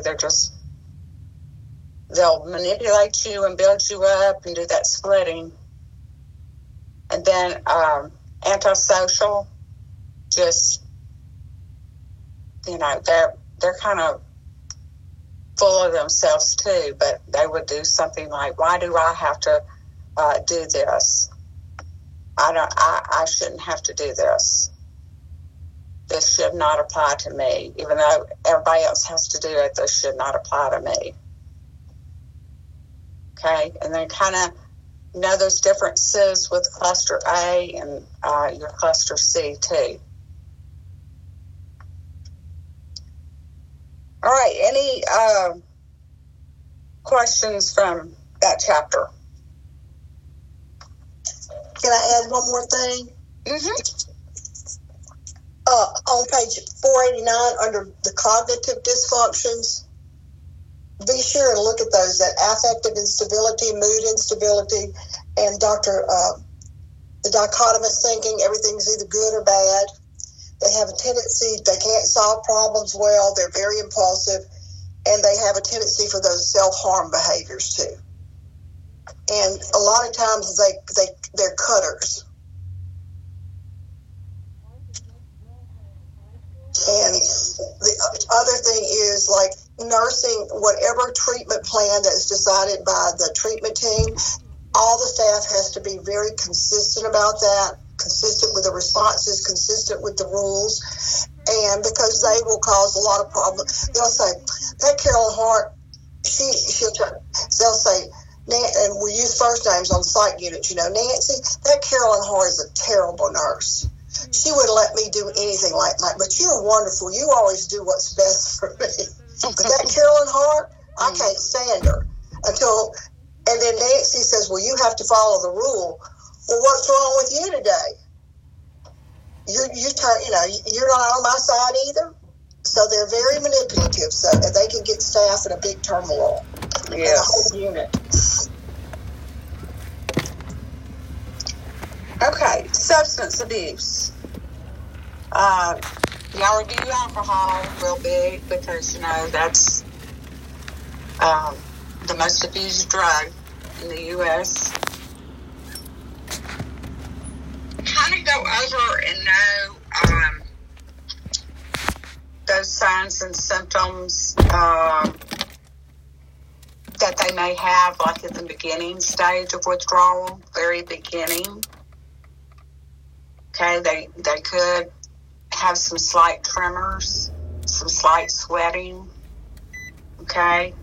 They'll manipulate you and build you up and do that splitting. And then antisocial, just, they're kind of full of themselves too, but they would do something like, why do I have to do this? I shouldn't have to do this. This should not apply to me. Even though everybody else has to do it, this should not apply to me. Okay, and then kind of know those differences with cluster A and your cluster C too. All right, any questions from that chapter? Can I add one more thing? On page 489, under the cognitive dysfunctions, be sure and look at those, that affective instability, mood instability, and the dichotomous thinking, everything's either good or bad. They have a tendency, they can't solve problems well, they're very impulsive, and they have a tendency for those self-harm behaviors too. And a lot of times they're cutters. And the other thing is, like, nursing, whatever treatment plan that's decided by the treatment team, all the staff has to be very consistent about that, consistent with the responses, consistent with the rules, and because they will cause a lot of problems. They'll say, that Carolyn Hart, they'll say, and we use first names on site units, Nancy, that Carolyn Hart is a terrible nurse. She wouldn't let me do anything like that, but you're wonderful. You always do what's best for me. But that Carolyn Hart, I can't stand her. And then Nancy says, well, you have to follow the rule. Well, what's wrong with you today? You're not on my side either. So they're very manipulative, so they can get staff in a big turmoil. Yes. The whole unit. Okay, substance abuse. Y'all review alcohol real big because, that's the most abused drug in the U.S. Kind of go over and know those signs and symptoms that they may have, like at the beginning stage of withdrawal, very beginning. Okay, they could have some slight tremors, some slight sweating, okay?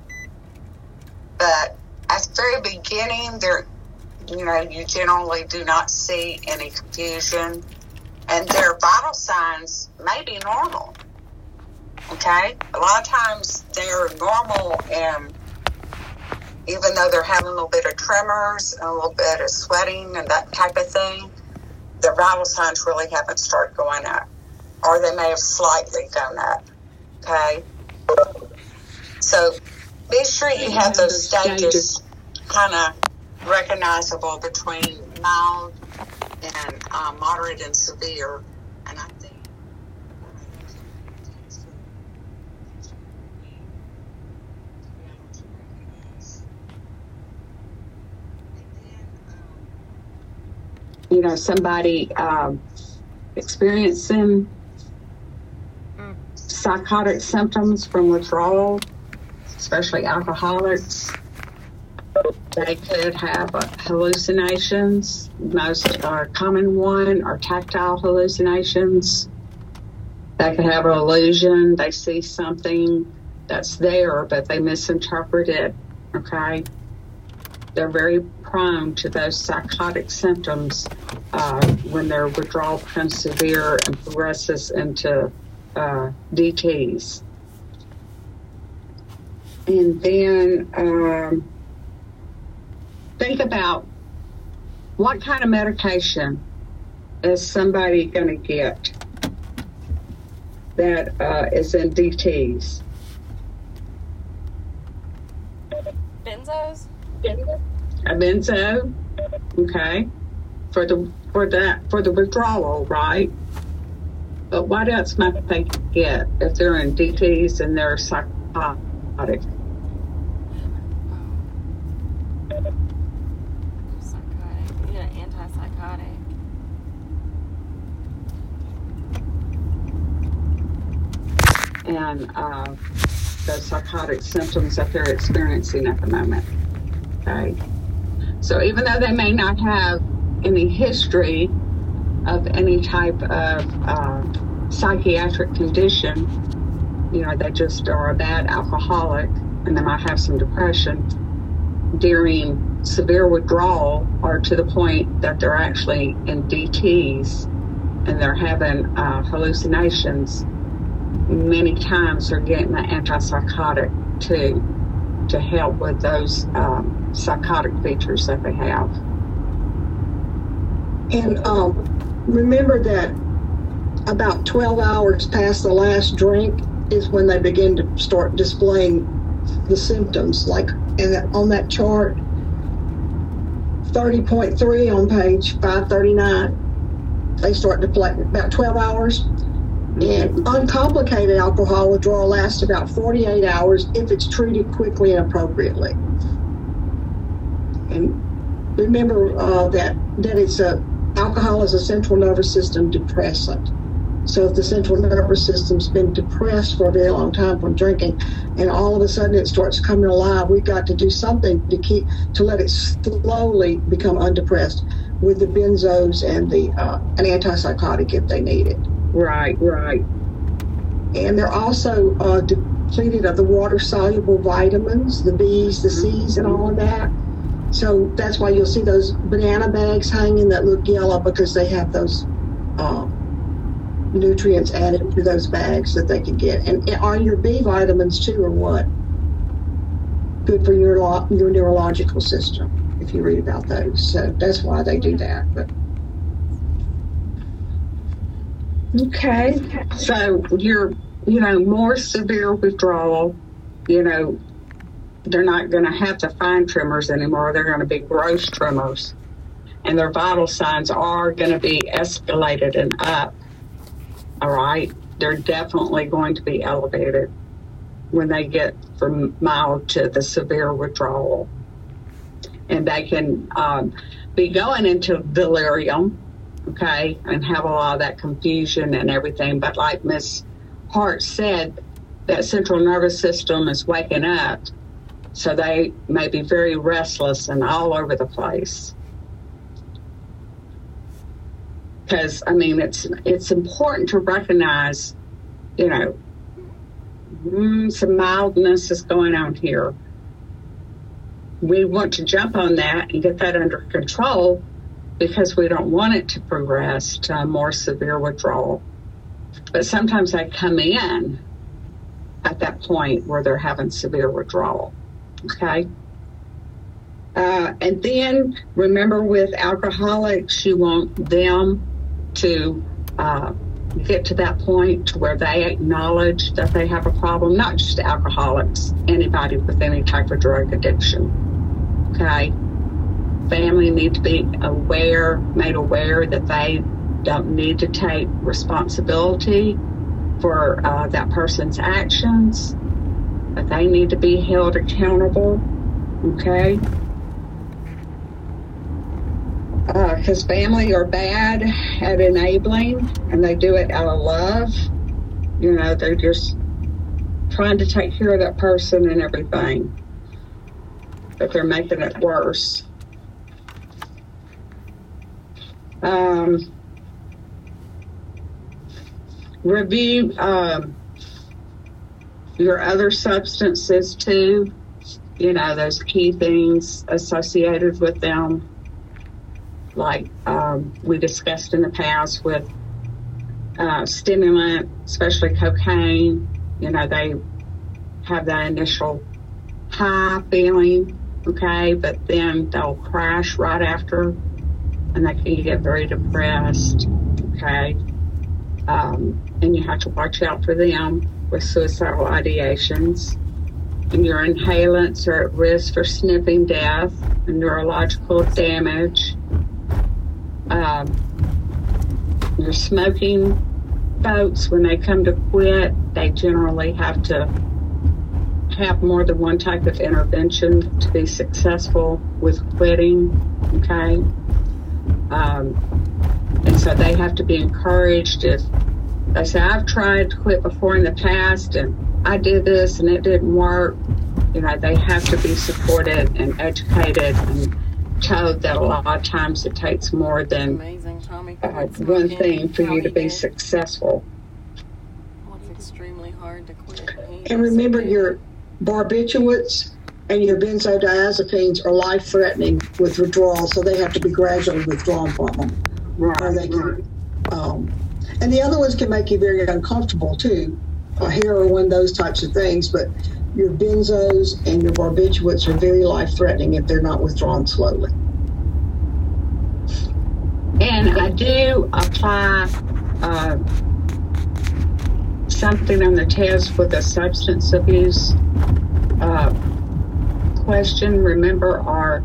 But at the very beginning, you generally do not see any confusion, and their vital signs may be normal, okay? A lot of times they're normal, and even though they're having a little bit of tremors and a little bit of sweating and that type of thing, their vital signs really haven't started going up, or they may have slightly gone up, okay? So be sure you have those stages kind of recognizable between mild and moderate and severe, and I think somebody experiencing psychotic symptoms from withdrawal, especially alcoholics. They could have hallucinations. Most common one are tactile hallucinations. They could have an illusion. They see something that's there, but they misinterpret it, okay? They're very prone to those psychotic symptoms when their withdrawal becomes severe and progresses into DTs. And then think about what kind of medication is somebody going to get that is in DTs. Benzos? A benzo, okay, for the withdrawal, right? But what else might they get if they're in DTs and they're psychotic? Psychotic. Yeah, antipsychotic. And those psychotic symptoms that they're experiencing at the moment. Okay. So even though they may not have any history of any type of psychiatric condition, they just are a bad alcoholic, and they might have some depression during severe withdrawal, or to the point that they're actually in DTs and they're having hallucinations. Many times they're getting the antipsychotic too, to help with those psychotic features that they have. And remember that about 12 hours past the last drink is when they begin to start displaying the symptoms. Like on that chart, 30.3 on page 539, they start to play about 12 hours. And uncomplicated alcohol withdrawal lasts about 48 hours if it's treated quickly and appropriately. And remember that it's alcohol is a central nervous system depressant. So if the central nervous system's been depressed for a very long time from drinking, and all of a sudden it starts coming alive, we've got to do something to let it slowly become undepressed with the benzos and an antipsychotic if they need it. Right. And they're also depleted of the water-soluble vitamins, the B's, the C's, and all of that. So that's why you'll see those banana bags hanging that look yellow, because they have those nutrients added to those bags that they can get. And are your B vitamins too, or what? Good for your neurological system, if you read about those. So that's why they do that. But Okay. So you're, more severe withdrawal, they're not going to have the fine tremors anymore. They're going to be gross tremors. And their vital signs are going to be escalated and up. All right? They're definitely going to be elevated when they get from mild to the severe withdrawal. And they can be going into delirium, okay, and have a lot of that confusion and everything. But like Ms. Hart said, that central nervous system is waking up. So they may be very restless and all over the place. Because, it's important to recognize, some mildness is going on here. We want to jump on that and get that under control because we don't want it to progress to a more severe withdrawal. But sometimes they come in at that point where they're having severe withdrawal. Okay. And then remember, with alcoholics, you want them to get to that point where they acknowledge that they have a problem. Not just alcoholics, anybody with any type of drug addiction. Okay. Family need to be made aware that they don't need to take responsibility for that person's actions. But they need to be held accountable, okay? Because family are bad at enabling, and they do it out of love. They're just trying to take care of that person and everything. But they're making it worse. Review your other substances too, those key things associated with them, like we discussed in the past with stimulant, especially cocaine. They have that initial high feeling, okay, but then they'll crash right after, and they can get very depressed, okay. And you have to watch out for them with suicidal ideations. And your inhalants are at risk for sniffing death and neurological damage. Your smoking folks, when they come to quit, they generally have to have more than one type of intervention to be successful with quitting, okay? And so they have to be encouraged. If they say, I've tried to quit before in the past and I did this and it didn't work, they have to be supported and educated and told that a lot of times it takes more than one thing for you to be successful. It's extremely hard to quit. And remember, your barbiturates and your benzodiazepines are life-threatening with withdrawal, so they have to be gradually withdrawn from them. Right. Or they can, and the other ones can make you very uncomfortable too, heroin, those types of things. But your benzos and your barbiturates are very life-threatening if they're not withdrawn slowly. And I do apply something on the test with a substance abuse question. Remember our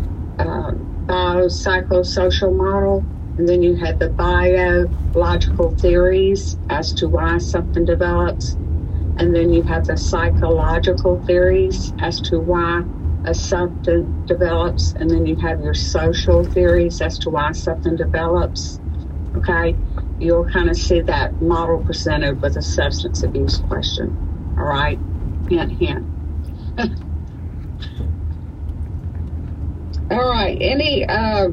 biopsychosocial model, and then you had the biological theories as to why something develops, and then you have the psychological theories as to why something develops, and then you have your social theories as to why something develops, okay? you'll kind of see that model presented with a substance abuse question. All right? Hint, hint. All right. Any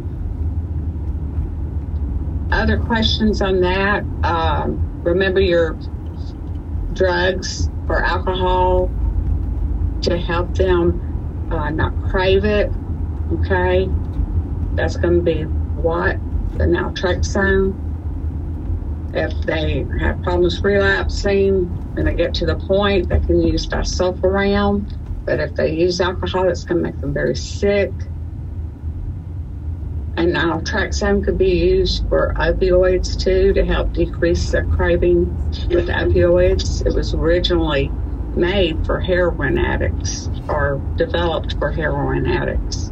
other questions on that? Remember your drugs or alcohol to help them not crave it. Okay? That's going to be what? The naltrexone. If they have problems relapsing and they get to the point, they can use disulfiram. But if they use alcohol, it's going to make them very sick. And naltrexone could be used for opioids too, to help decrease the craving with opioids. It was originally made for heroin addicts, or developed for heroin addicts.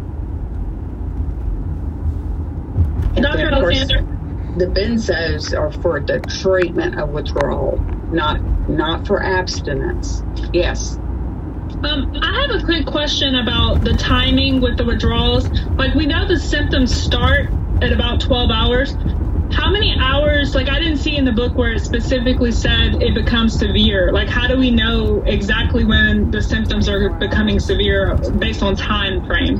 Dr. Alexander? The benzos are for the treatment of withdrawal, not for abstinence. Yes. I have a quick question about the timing with the withdrawals. Like, we know the symptoms start at about 12 hours. How many hours, like I didn't see in the book where it specifically said it becomes severe. Like, how do we know exactly when the symptoms are becoming severe based on time frame?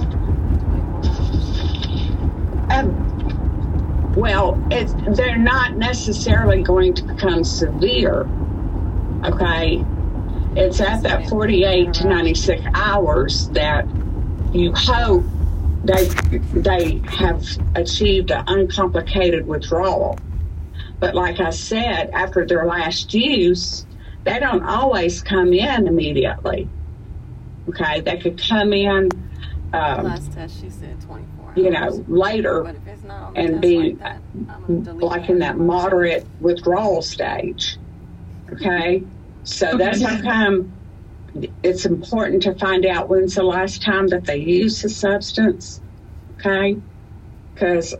Well, they're not necessarily going to become severe, okay? It's at that 48 to 96 hours that you hope they have achieved an uncomplicated withdrawal. But like I said, after their last use, they don't always come in immediately, okay? They could come in, last test, she said 24 hours. You know, later, but if it's not on the and test be like that, I'm gonna delete like in that moderate withdrawal stage, okay? So that's how come it's important to find out when's the last time that they used the substance, okay? Because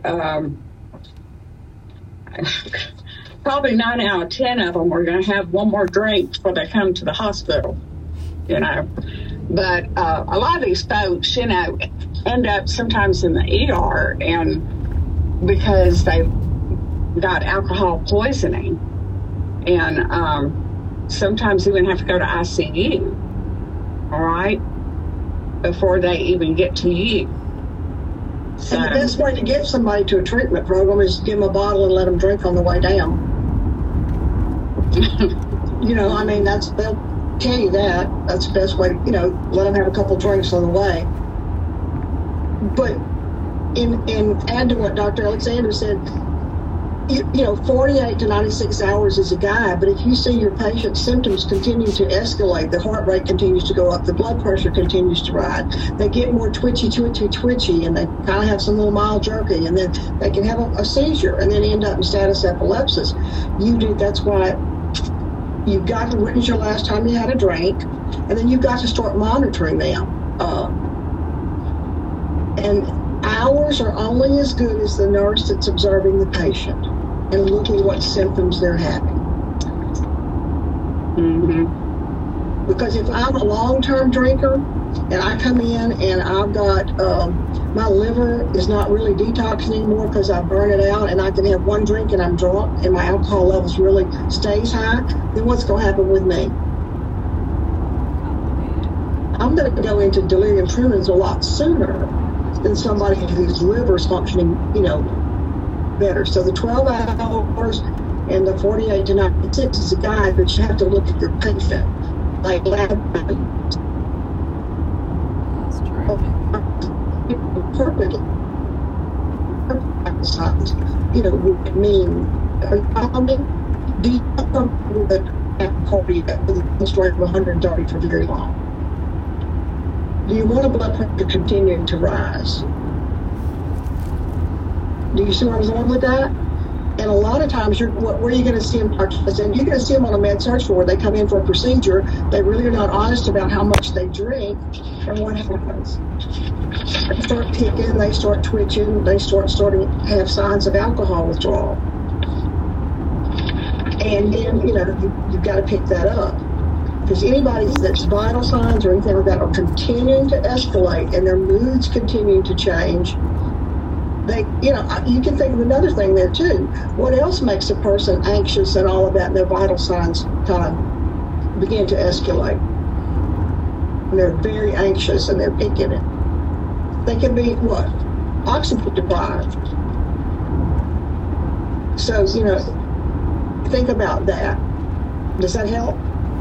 probably 9 out of 10 of them are going to have one more drink before they come to the hospital, you know. But a lot of these folks, you know, end up sometimes in the ER, and because they've got alcohol poisoning, and sometimes even have to go to ICU, all right, before they even get to you. So, and the best way to get somebody to a treatment program is give them a bottle and let them drink on the way down. You know, I mean, they'll tell you that. That's the best way, you know, let them have a couple drinks on the way. But in add to what Dr. Alexander said, you know, 48 to 96 hours is a guide, but if you see your patient's symptoms continue to escalate, the heart rate continues to go up, the blood pressure continues to rise, they get more twitchy, and they kind of have some little mild jerky, and then they can have a seizure and then end up in status epilepsis. That's why you've got to, when was your last time you had a drink, and then you've got to start monitoring them. And hours are only as good as the nurse that's observing the patient and looking what symptoms they're having. mm-hmm. Because if I'm a long-term drinker and I come in and I've got, my liver is not really detoxing anymore because I burn it out, and I can have one drink and I'm drunk and my alcohol levels really stays high, then what's going to happen with me? I'm going to go into delirium tremens a lot sooner than somebody whose liver is functioning, you know, better. So the 12 hours and the 48 to 96 is a guide, but you have to look at your patient. Like lab That's true. perfectly. You know, would mean, are you following? Do you know that have party with a story of 130 for very long? Do you want a blood pressure continuing to rise? Do you see where I'm going with that? And a lot of times, where are you going to see them? You're going to see them on a med surg floor. They come in for a procedure. They really are not honest about how much they drink, and what happens? They start picking. They start twitching. They starting to have signs of alcohol withdrawal. And then, you know, you've got to pick that up. Because anybody that's vital signs or anything like that are continuing to escalate and their moods continue to change, You can think of another thing there too. What else makes a person anxious and all of that, and their vital signs kind of begin to escalate? And they're very anxious and they're picking it. They can be what? Oxygen deprived. So, think about that. Does that help?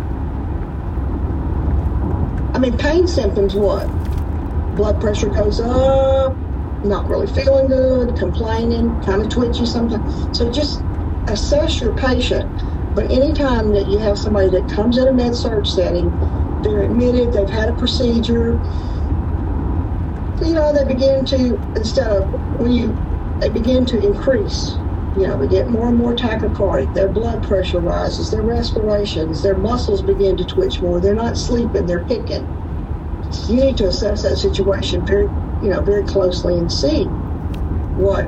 I mean, pain symptoms, what? Blood pressure goes up, not really feeling good, complaining, kind of twitchy sometimes. So just assess your patient. But anytime that you have somebody that comes in a med-surg setting, they're admitted, they've had a procedure, they begin to, they begin to increase. They get more and more tachycardic, their blood pressure rises, their respirations, their muscles begin to twitch more, they're not sleeping, they're picking. You need to assess that situation very, very closely and see what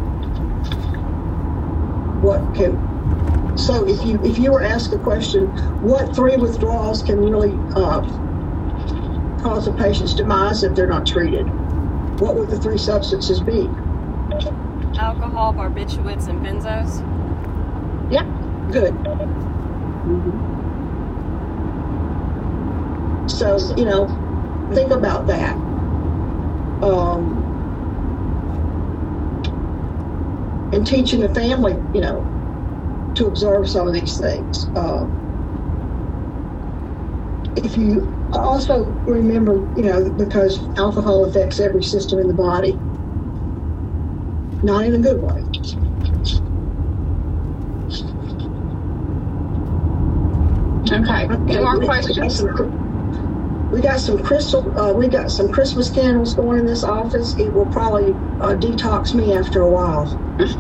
can. So if you were asked a question, what 3 withdrawals can really cause a patient's demise if they're not treated? What would the 3 substances be? Alcohol, barbiturates, and benzos. Yeah, good. So, think about that. And teaching the family, to observe some of these things. If you also remember, because alcohol affects every system in the body, not in a good way. Okay. Any more questions? We got some Christmas candles going in this office. It will probably detox me after a while.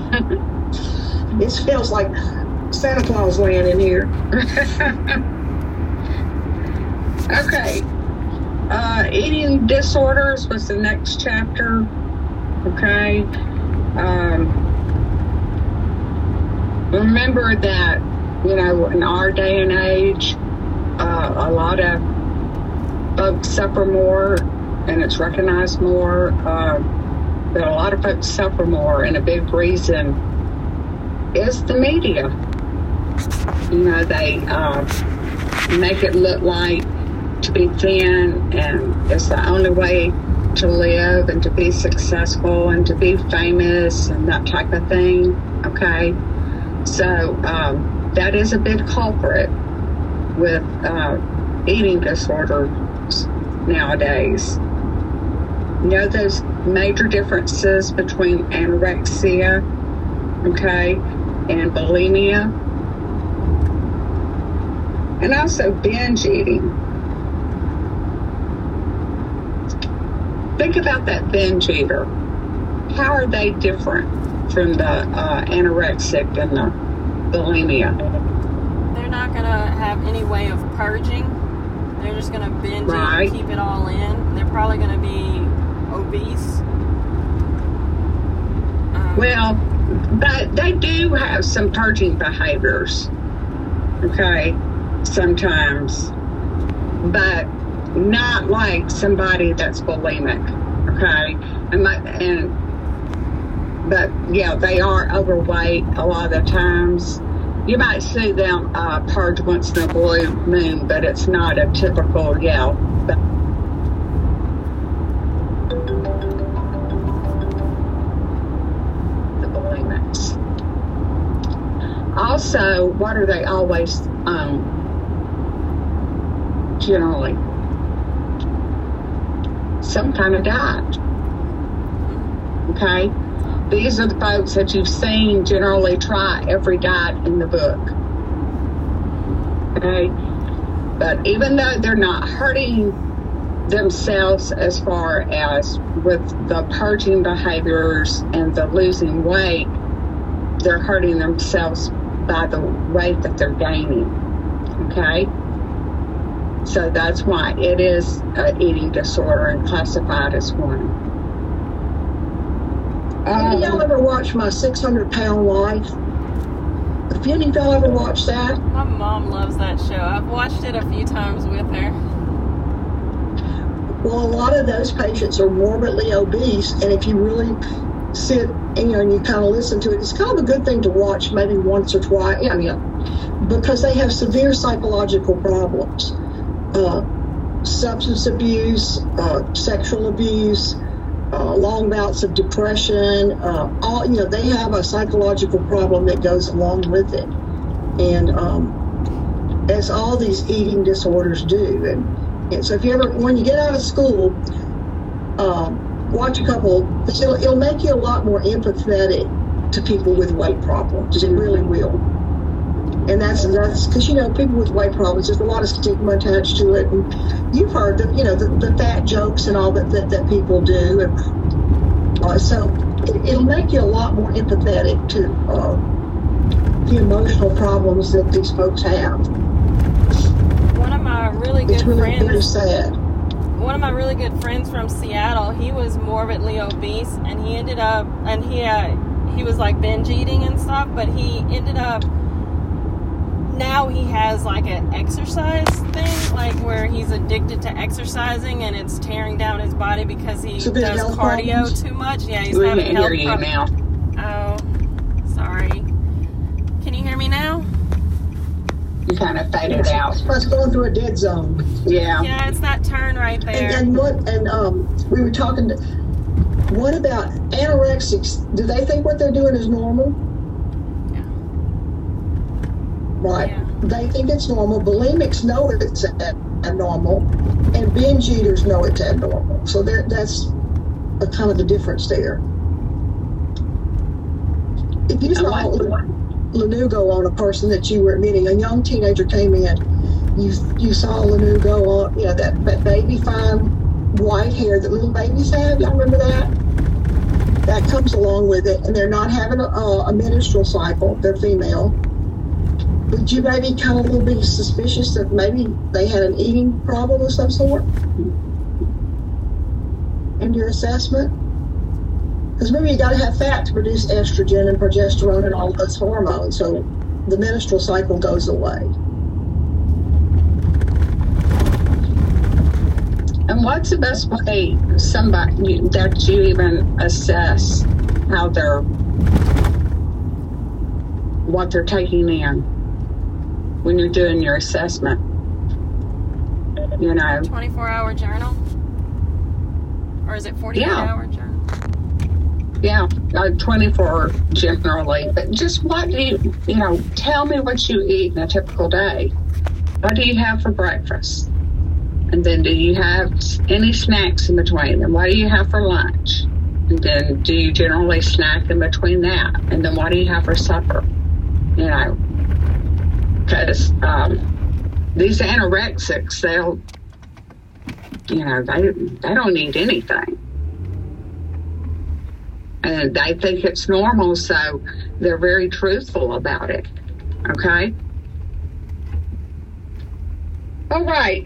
It feels like Santa Claus land in here. Okay. Eating disorders was the next chapter. Okay. Remember that, in our day and age, a lot of folks suffer more, and it's recognized more, that a lot of folks suffer more, and a big reason is the media. They make it look like to be thin and it's the only way to live and to be successful and to be famous and that type of thing. Okay, so that is a big culprit with eating disorders nowadays. Those major differences between anorexia, okay, and bulimia, and also binge eating. Think about that binge eater. How are they different from the anorexic and the bulimia? They're not going to have any way of purging. They're just going to binge it and keep it all in. They're probably going to be obese. Well, they do have some purging behaviors, okay, sometimes, but not like somebody that's bulimic, okay, but yeah, they are overweight a lot of the times. You might see them purge once in a blue moon, but it's not a typical, but the bulimics. Also, what are they always generally? Some kind of diet. Okay? These are the folks that you've seen generally try every diet in the book. Okay? But even though they're not hurting themselves as far as with the purging behaviors and the losing weight, they're hurting themselves by the weight that they're gaining. Okay? So that's why it is an eating disorder and classified as one. Have y'all ever watched My 600-Pound Life? Have any of y'all ever watched that? My mom loves that show. I've watched it a few times with her. Well, a lot of those patients are morbidly obese, and if you really sit and you kind of listen to it. It's kind of a good thing to watch maybe once or twice, because they have severe psychological problems, substance abuse, sexual abuse, long bouts of depression. They have a psychological problem that goes along with it, and as all these eating disorders do. And so when you get out of school, watch a couple. It'll make you a lot more empathetic to people with weight problems. It really will. And that's because people with weight problems, there's a lot of stigma attached to it. And you've heard the fat jokes and all that people do, and so it'll make you a lot more empathetic to the emotional problems that these folks have. One of my really good friends. Very sad. One of my really good friends from Seattle, he was morbidly obese, and he ended up, and he was like binge eating and stuff, but he ended up, now he has like an exercise thing, like where he's addicted to exercising, and it's tearing down his body because he does cardio too much. Yeah, he's having health problems. Oh, sorry. Can you hear me now? You kind of faded out. It's going through a dead zone. Yeah. Yeah, it's that turn right there. And we were talking. What about anorexics? Do they think what they're doing is normal? Yeah. Right. Yeah. They think it's normal. Bulimics know it's abnormal, and binge eaters know it's abnormal. So that's a kind of the difference there. If you saw Lanugo on a person that you were meeting, a young teenager came in, you saw Lanugo on, that baby fine white hair that little babies have. Y'all remember that? That comes along with it, and they're not having a menstrual cycle. They're female. Would you maybe kind of a little bit suspicious that maybe they had an eating problem of some sort in your assessment? Because remember, you got to have fat to produce estrogen and progesterone and all those hormones, so the menstrual cycle goes away. And what's the best way that you even assess what they're taking in when you're doing your assessment? 24-hour journal? Or is it 48-hour journal? Yeah, 24 generally. But just what do you tell me what you eat in a typical day. What do you have for breakfast? And then do you have any snacks in between? And what do you have for lunch? And then do you generally snack in between that? And then what do you have for supper? Because these anorexics, they don't eat anything. And they think it's normal, so they're very truthful about it. Okay? All right.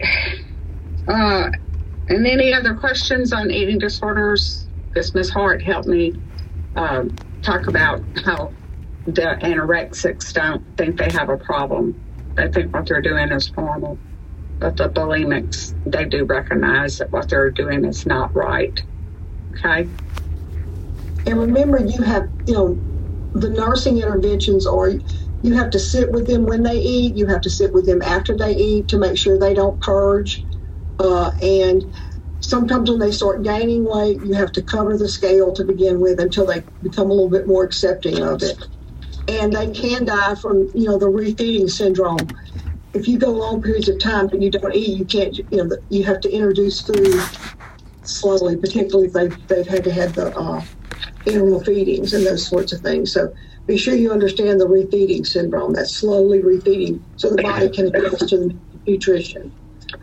And any other questions on eating disorders? Because Ms. Hart helped me talk about how the anorexics don't think they have a problem. They think what they're doing is normal. But the bulimics, they do recognize that what they're doing is not right. Okay? And remember, you have, the nursing interventions, or you have to sit with them when they eat. You have to sit with them after they eat to make sure they don't purge. And sometimes when they start gaining weight, you have to cover the scale to begin with until they become a little bit more accepting of it. And they can die from, the refeeding syndrome. If you go long periods of time and you don't eat, you can't, you have to introduce food slowly, particularly if they've had to have the interval feedings and those sorts of things. So be sure you understand the refeeding syndrome. That's slowly refeeding so the body can adjust to the nutrition.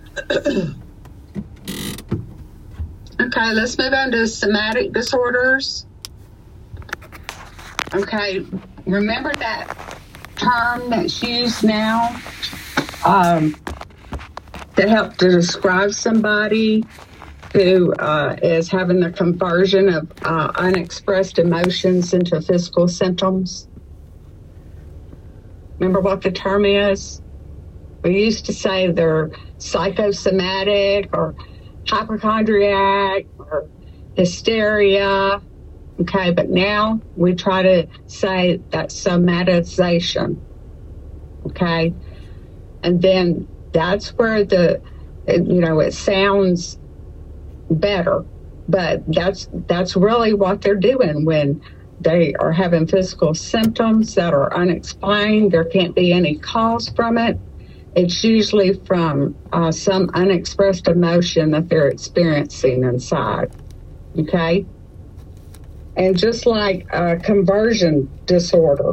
Okay, let's move on to somatic disorders. Okay, remember that term that's used now to help to describe somebody who is having the conversion of unexpressed emotions into physical symptoms? Remember what the term is? We used to say they're psychosomatic or hypochondriac or hysteria Okay, but now we try to say that somatization. Okay, and then that's where it sounds better, but that's really what they're doing when they are having physical symptoms that are unexplained. There can't be any cause from it. It's usually from some unexpressed emotion that they're experiencing inside. Okay? And just like a conversion disorder,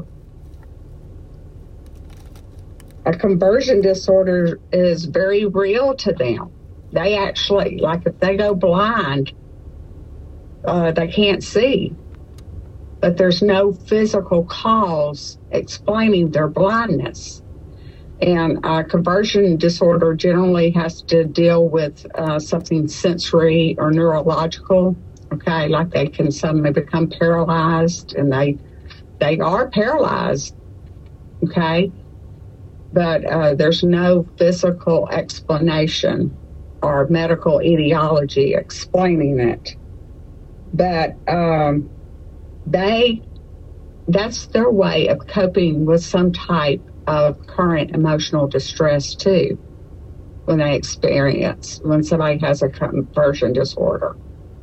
a conversion disorder is very real to them. They actually, like if they go blind, they can't see. But there's no physical cause explaining their blindness. And conversion disorder generally has to deal with something sensory or neurological. Okay, like they can suddenly become paralyzed, and they are paralyzed. Okay, but there's no physical explanation or medical etiology explaining it. But that's their way of coping with some type of current emotional distress too, when somebody has a conversion disorder.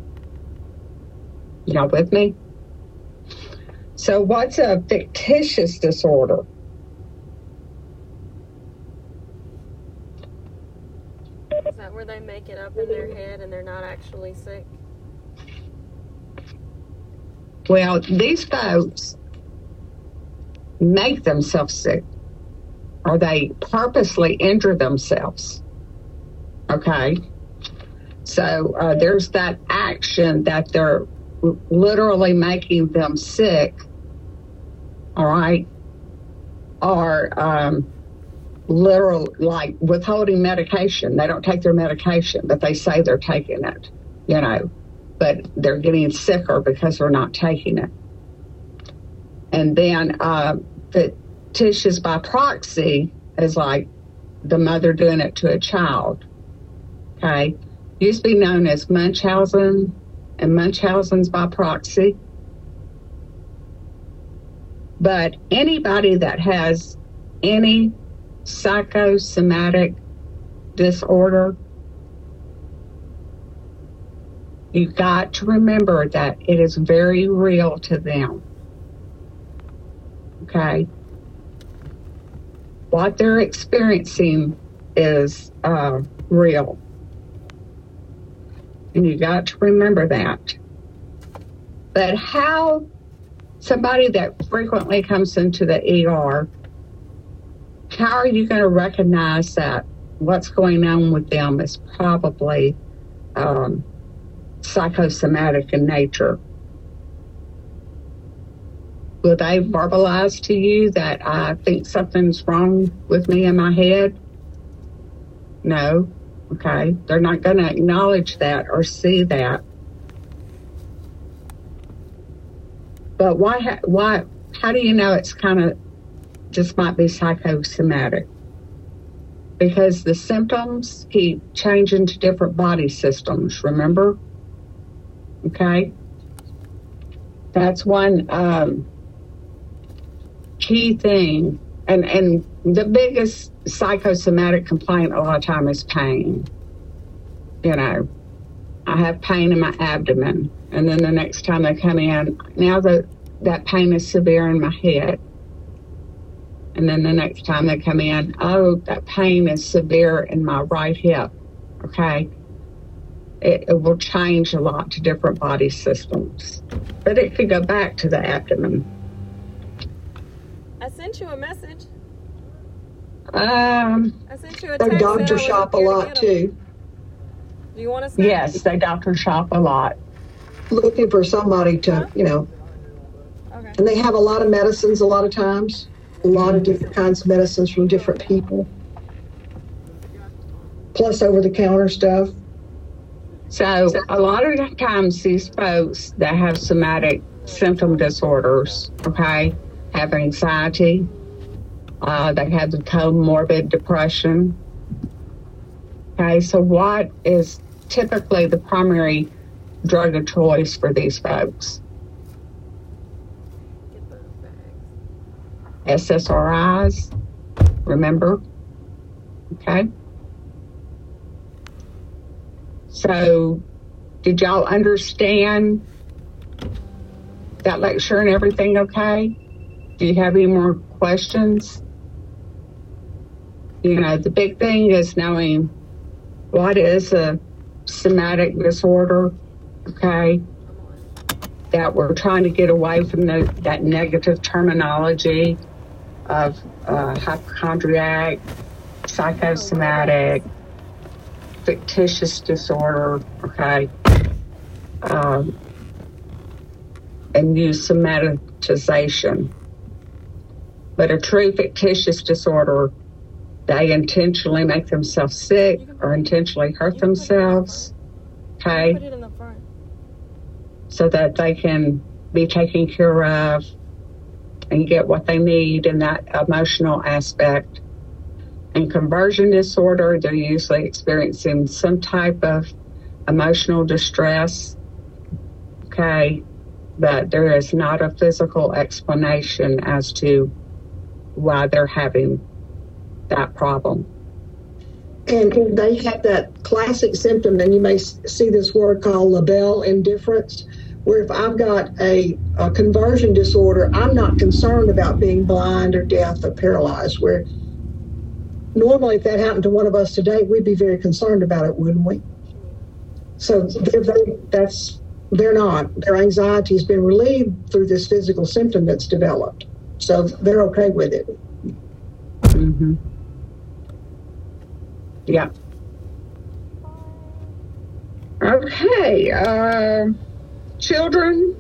Y'all with me? So what's a fictitious disorder? Is that where they make it up in their head and they're not actually sick? Well, these folks make themselves sick, or they purposely injure themselves. Okay? So there's that action that they're literally making them sick, all right? Or literal, like withholding medication. They don't take their medication, but they say they're taking it, but they're getting sicker because they're not taking it. And then fictitious by proxy is like the mother doing it to a child. Okay? Used to be known as Munchausen, and Munchausen's by proxy. But anybody that has any psychosomatic disorder, you've got to remember that it is very real to them. Okay? What they're experiencing is real. And you got to remember that. But how somebody that frequently comes into the ER, how are you going to recognize that what's going on with them is probably psychosomatic in nature? Will they verbalize to you that I think something's wrong with me in my head? No. Okay. They're not going to acknowledge that or see that. But how do you know it's kind of just might be psychosomatic? Because the symptoms keep changing to different body systems, remember? Okay? That's one key thing. And the biggest psychosomatic complaint a lot of time is pain. I have pain in my abdomen. And then the next time they come in, now that pain is severe in my head. And then the next time they come in, oh, that pain is severe in my right hip. Okay? It will change a lot to different body systems. But it could go back to the abdomen. I sent you a message. I sent you a text. They doctor shop a lot too. Do you want to say? Yes, they doctor shop a lot. Looking for somebody to, Okay. And they have a lot of medicines a lot of times. A lot of different kinds of medicines from different people. Plus over-the-counter stuff. So a lot of the times these folks that have somatic symptom disorders, okay, have anxiety, they have the comorbid depression. Okay, so what is typically the primary drug of choice for these folks? SSRIs. Remember? Okay. So, did y'all understand that lecture and everything okay? Do you have any more questions? You know, the big thing is knowing what is a somatic disorder, okay? That we're trying to get away from that negative terminology of hypochondriac, psychosomatic, fictitious disorder, okay? And use somatization. But a true fictitious disorder, they intentionally make themselves sick or intentionally hurt themselves, okay? Put it in the front. So that they can be taken care of and get what they need in that emotional aspect. In conversion disorder, they're usually experiencing some type of emotional distress, okay? But there is not a physical explanation as to why they're having that problem. And they have that classic symptom, and you may see this word called labile indifference, where if I've got a conversion disorder, I'm not concerned about being blind or deaf or paralyzed, where normally if that happened to one of us today, we'd be very concerned about it, wouldn't we? So they're not. Their anxiety has been relieved through this physical symptom that's developed. So they're okay with it. Mm-hmm. Yeah. Okay. Children,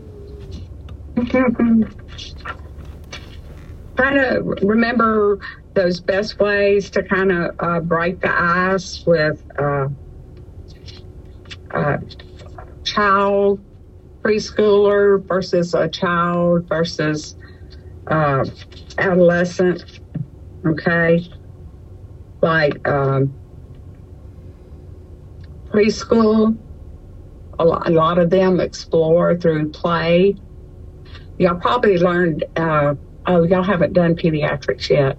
kind of remember those best ways to kind of break the ice with child preschooler versus a child versus adolescent, okay? Like preschool, a lot of them explore through play. Y'all probably learned, y'all haven't done pediatrics yet.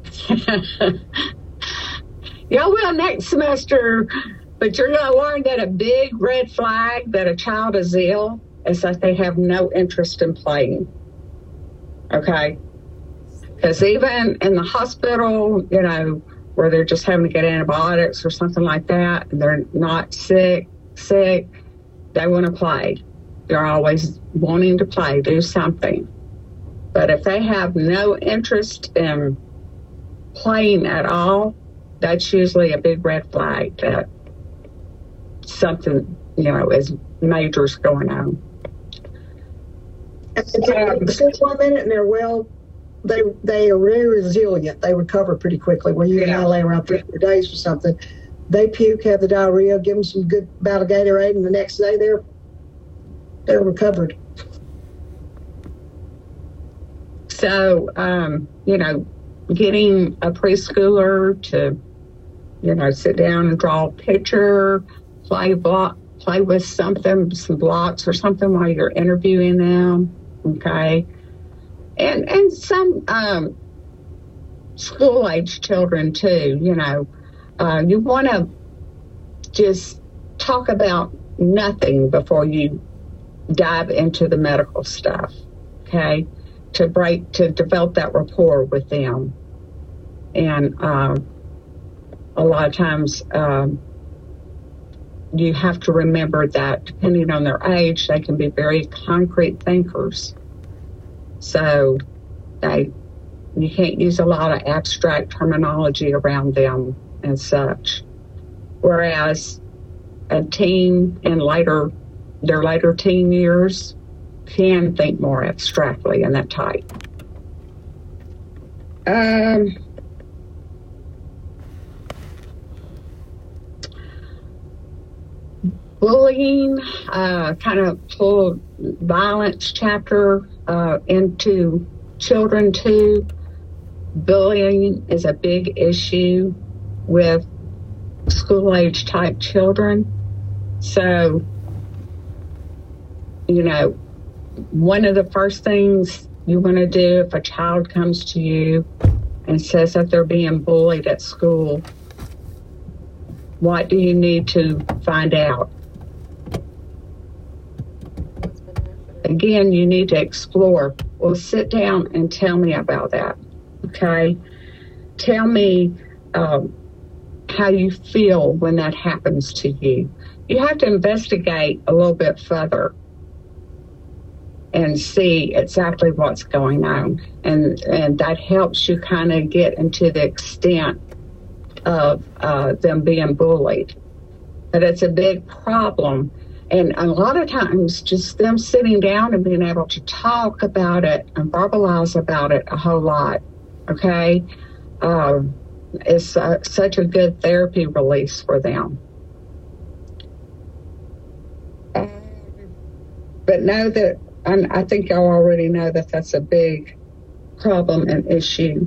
Y'all will next semester, but you're going to learn that a big red flag that a child is ill is that they have no interest in playing. Okay? Because even in the hospital, you know, where they're just having to get antibiotics or something like that, and they're not sick, they want to play. They're always wanting to play, do something. But if they have no interest in playing at all, that's usually a big red flag that something, you know, is major's going on. Just 1 minute and they're well, they are very resilient. They recover pretty quickly. Where you gotta lay around 3 or 4 days for something. They puke, have the diarrhea, give them some good bout of Gatorade, and the next day they're recovered. So, you know, getting a preschooler to, you know, sit down and draw a picture, play with something, some blocks or something while you're interviewing them, okay? And some school-age children, too, you know. You want to just talk about nothing before you dive into the medical stuff, okay? To develop that rapport with them. And a lot of times you have to remember that depending on their age, they can be very concrete thinkers. So you can't use a lot of abstract terminology around them and such. Whereas a teen in their later teen years can think more abstractly and that type. Bullying, kind of pulled violence chapter into children too. Bullying is a big issue with school-age type children. So, you know, one of the first things you want to do if a child comes to you and says that they're being bullied at school? What do you need to find out? Again, you need to explore. Well, sit down and tell me about that, okay? Tell me how you feel when that happens to you. You have to investigate a little bit further and see exactly what's going on. And that helps you kind of get into the extent of them being bullied. But it's a big problem. And a lot of times, just them sitting down and being able to talk about it and verbalize about it a whole lot, okay, is such a good therapy release for them. But know that, I think y'all already know that that's a big problem and issue.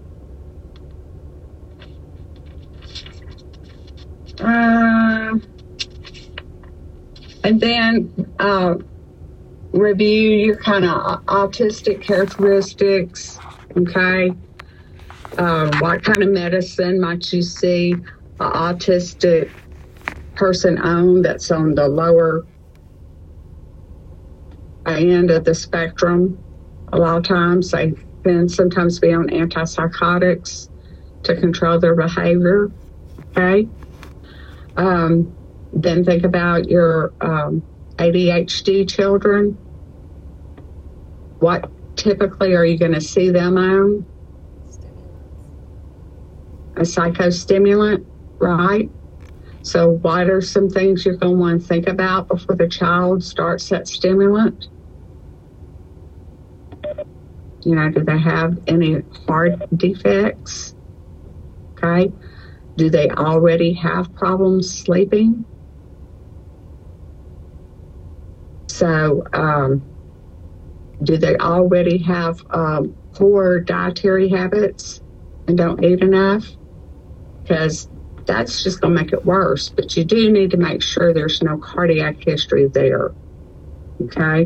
And then review your kind of autistic characteristics, okay? What kind of medicine might you see an autistic person on that's on the lower end of the spectrum? A lot of times they can sometimes be on antipsychotics to control their behavior, okay? Then think about your ADHD children. What typically are you going to see them on? A psychostimulant, right? So what are some things you're going to want to think about before the child starts that stimulant? You know, do they have any heart defects? Okay. Do they already have problems sleeping? So, do they already have poor dietary habits and don't eat enough? Because that's just going to make it worse. But you do need to make sure there's no cardiac history there. Okay?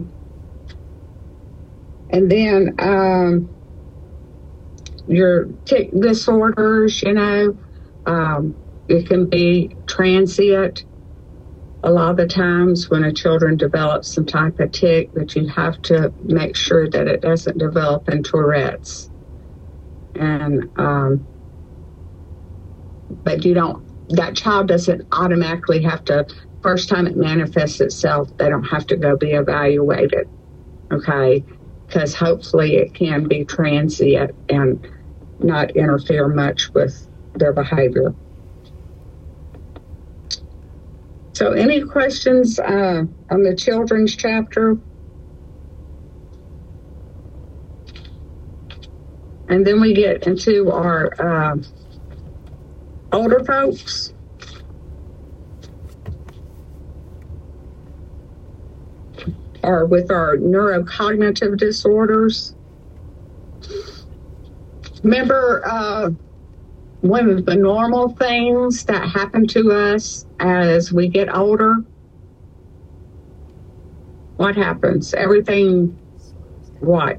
And then your tic disorders, you know, it can be transient. A lot of the times when a children develops some type of tic, that you have to make sure that it doesn't develop in Tourette's. And, but that child doesn't automatically have to, first time it manifests itself, they don't have to go be evaluated, okay? Because hopefully it can be transient and not interfere much with their behavior. So any questions on the children's chapter? And then we get into our older folks. Or with our neurocognitive disorders. Remember one of the normal things that happen to us as we get older? What happens? Everything, what?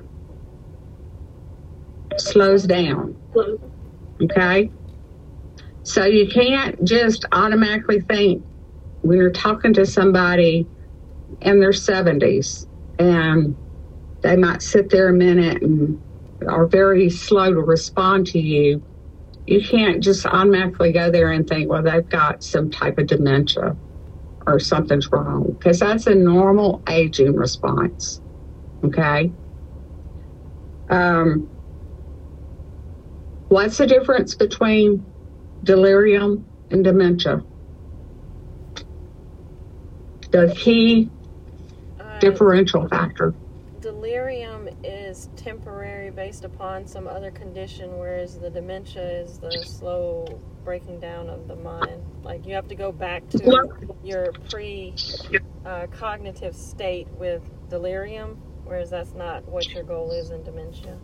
Slows down. Okay? So you can't just automatically think when you're talking to somebody in their 70s and they might sit there a minute and are very slow to respond to you. You can't just automatically go there and think, well, they've got some type of dementia or something's wrong, because that's a normal aging response, okay? What's the difference between delirium and dementia? The key differential factor. Delirium is temporary based upon some other condition, whereas the dementia is the slow breaking down of the mind. Like you have to go back to your pre-cognitive state with delirium, whereas that's not what your goal is in dementia.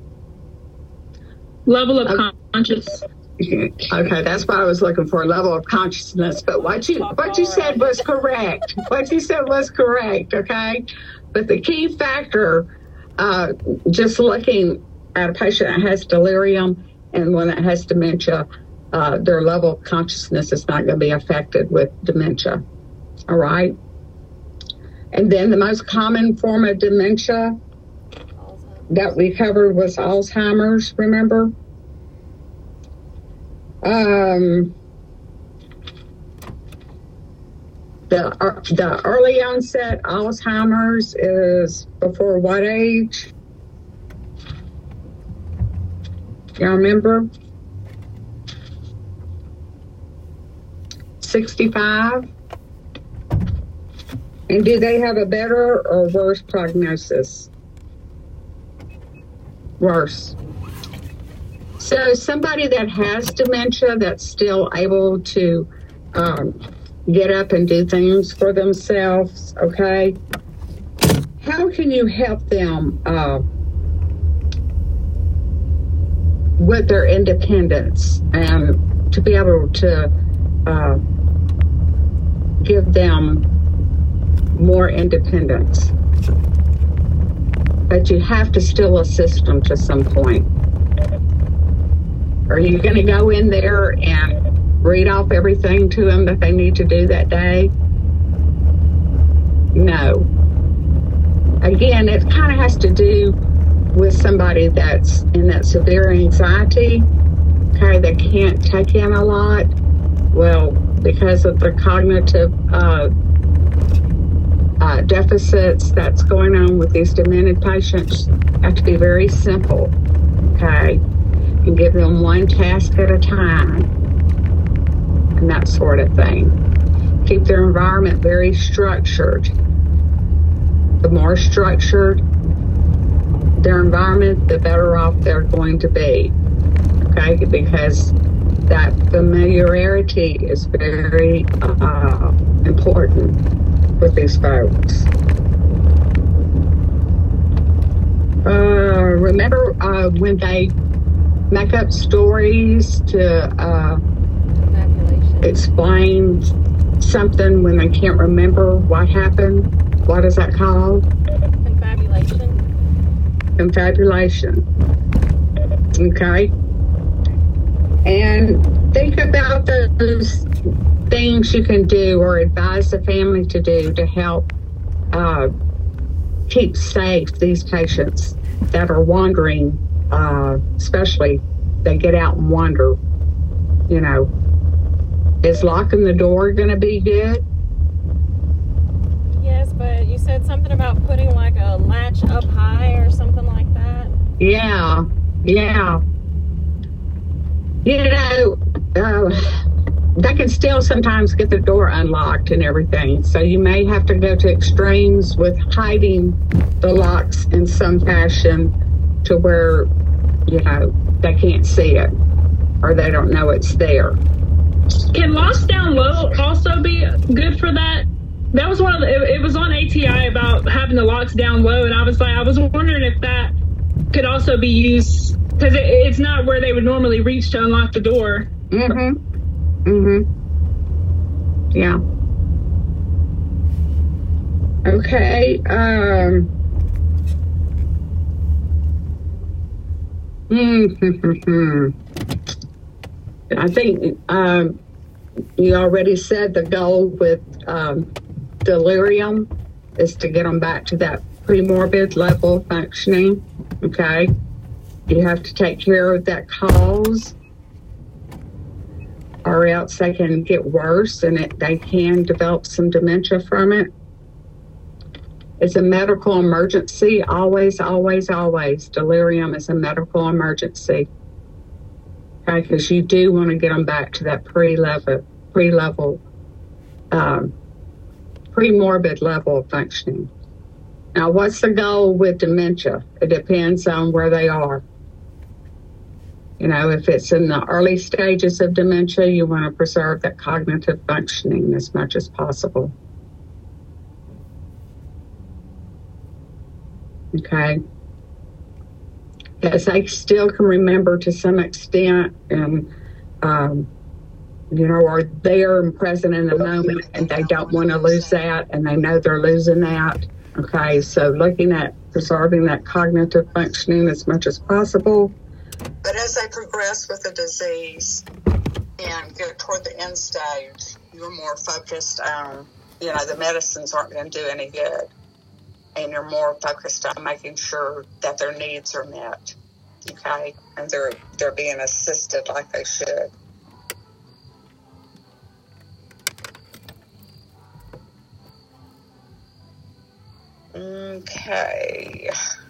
Level of conscious. Okay, that's what I was looking for, level of consciousness. But what you said was correct. What you said was correct, okay? But the key factor just looking at a patient that has delirium and one that has dementia, their level of consciousness is not going to be affected with dementia. All right. And then the most common form of dementia that we covered was Alzheimer's, remember? The early onset Alzheimer's is before what age? Y'all remember? 65? And do they have a better or worse prognosis? Worse. So somebody that has dementia that's still able to get up and do things for themselves, okay? How can you help them with their independence and to be able to give them more independence? But you have to still assist them to some point. Are you going to go in there and read off everything to them that they need to do that day? No. Again, it kind of has to do with somebody that's in that severe anxiety, okay, that can't take in a lot. Well, because of the cognitive deficits that's going on with these demented patients, have to be very simple, okay, and give them one task at a time and that sort of thing. Keep their environment very structured. The more structured their environment, the better off they're going to be, okay, because that familiarity is very important with these folks. Remember when they make up stories to explain something when they can't remember what happened? What is that called? Confabulation. Okay. And think about those things you can do or advise the family to do to help keep safe these patients that are wandering, especially they get out and wander. You know, is locking the door going to be good? Yes, but you said something about putting like a latch up high or something like that. Yeah. You know, they can still sometimes get the door unlocked and everything. So you may have to go to extremes with hiding the locks in some fashion to where, you know, they can't see it or they don't know it's there. Can locks down low also be good for that? That was one of it was on ATI about having the locks down low, and I was wondering if that could also be used, because it's not where they would normally reach to unlock the door. Yeah. Okay. I think you already said the goal with delirium is to get them back to that premorbid level of functioning. Okay. You have to take care of that cause, or else they can get worse and they can develop some dementia from it. It's a medical emergency. Always, always, always. Delirium is a medical emergency. Okay, because you do want to get them back to that premorbid level of functioning. Now, what's the goal with dementia? It depends on where they are. You know, if it's in the early stages of dementia, you want to preserve that cognitive functioning as much as possible. Okay. Because they still can remember to some extent and, you know, are there and present in the moment, and they don't want to lose that, and they know they're losing that. Okay, so looking at preserving that cognitive functioning as much as possible. But as they progress with the disease and get toward the end stage, you're more focused on, the medicines aren't going to do any good. And you're more focused on making sure that their needs are met. Okay? And they're being assisted like they should. Okay.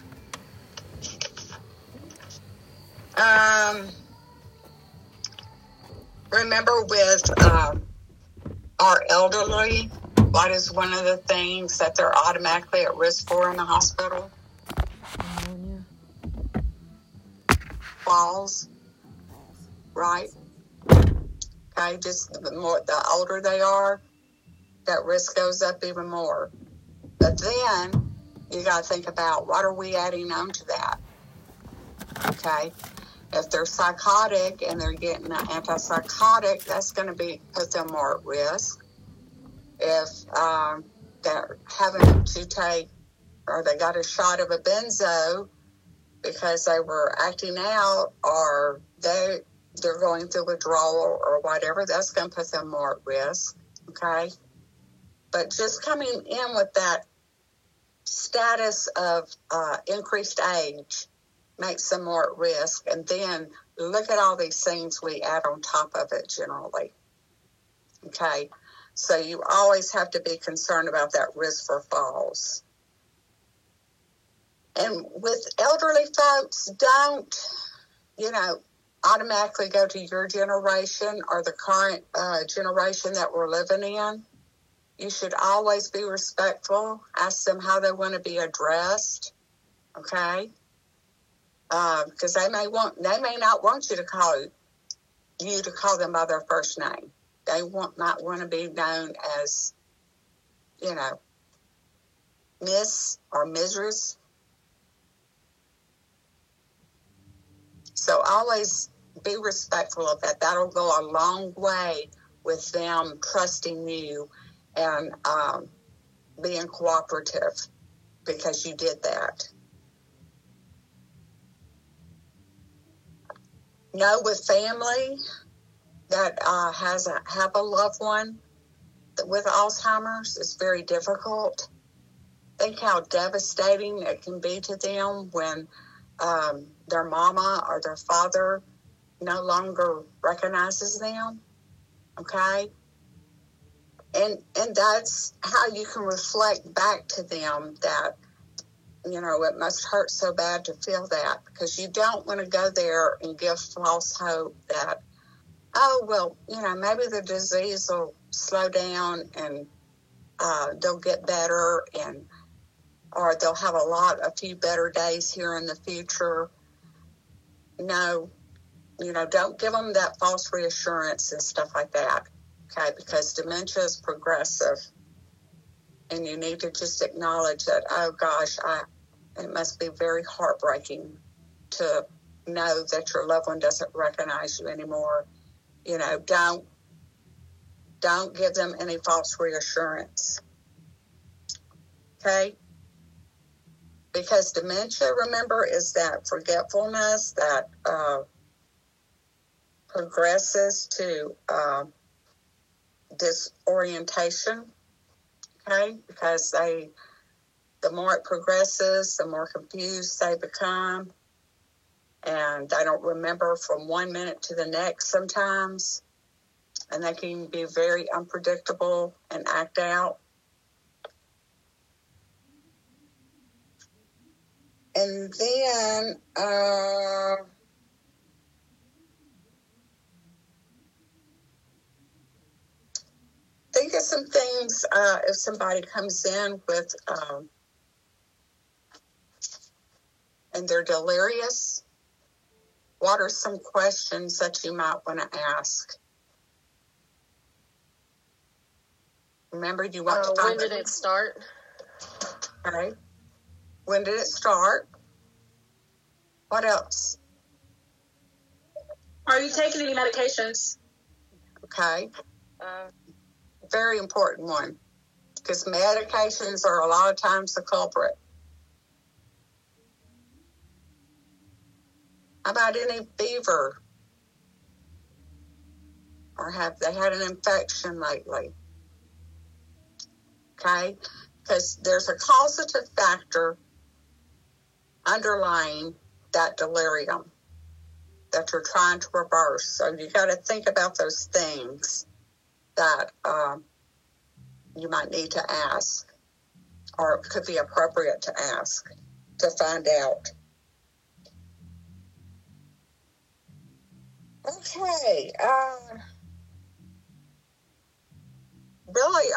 Remember with our elderly, what is one of the things that they're automatically at risk for in the hospital? Falls, right? Okay, just the older they are, that risk goes up even more. But then you got to think about, what are we adding on to that? Okay, if they're psychotic and they're getting an antipsychotic, that's going to put them more at risk. If they're having to take, or they got a shot of a benzo because they were acting out, or they're going through withdrawal or whatever, that's going to put them more at risk. Okay, but just coming in with that status of increased age makes them more at risk. And then look at all these things we add on top of it generally. Okay, so you always have to be concerned about that risk for falls. And with elderly folks, don't, automatically go to your generation or the current generation that we're living in. You should always be respectful. Ask them how they want to be addressed. Okay? Because they may not want you to call them by their first name. They might want to be known as, Miss or Mrs. So always be respectful of that. That'll go a long way with them trusting you and being cooperative because you did that. Know with family that have a loved one with Alzheimer's, it's very difficult. Think how devastating it can be to them when their mama or their father no longer recognizes them. Okay? And that's how you can reflect back to them that, it must hurt so bad to feel that, because you don't want to go there and give false hope that, maybe the disease will slow down and they'll get better or they'll have a few better days here in the future. No, don't give them that false reassurance and stuff like that. Okay, because dementia is progressive, and you need to just acknowledge that, oh gosh, it must be very heartbreaking to know that your loved one doesn't recognize you anymore. Don't give them any false reassurance. Okay? Because dementia, remember, is that forgetfulness that progresses to disorientation, okay? Because the more it progresses, the more confused they become, and they don't remember from 1 minute to the next sometimes, and they can be very unpredictable and act out. And then, think of some things if somebody comes in with, and they're delirious. What are some questions that you might want to ask? Remember, you want to find when did it start? Okay. When did it start? What else? Are you taking any medications? Okay. Very important one. because medications are a lot of times the culprit. How about any fever? Or have they had an infection lately? Okay? Because there's a causative factor underlying that delirium that you're trying to reverse. So you got to think about those things that you might need to ask, or it could be appropriate to ask to find out. Okay. Really,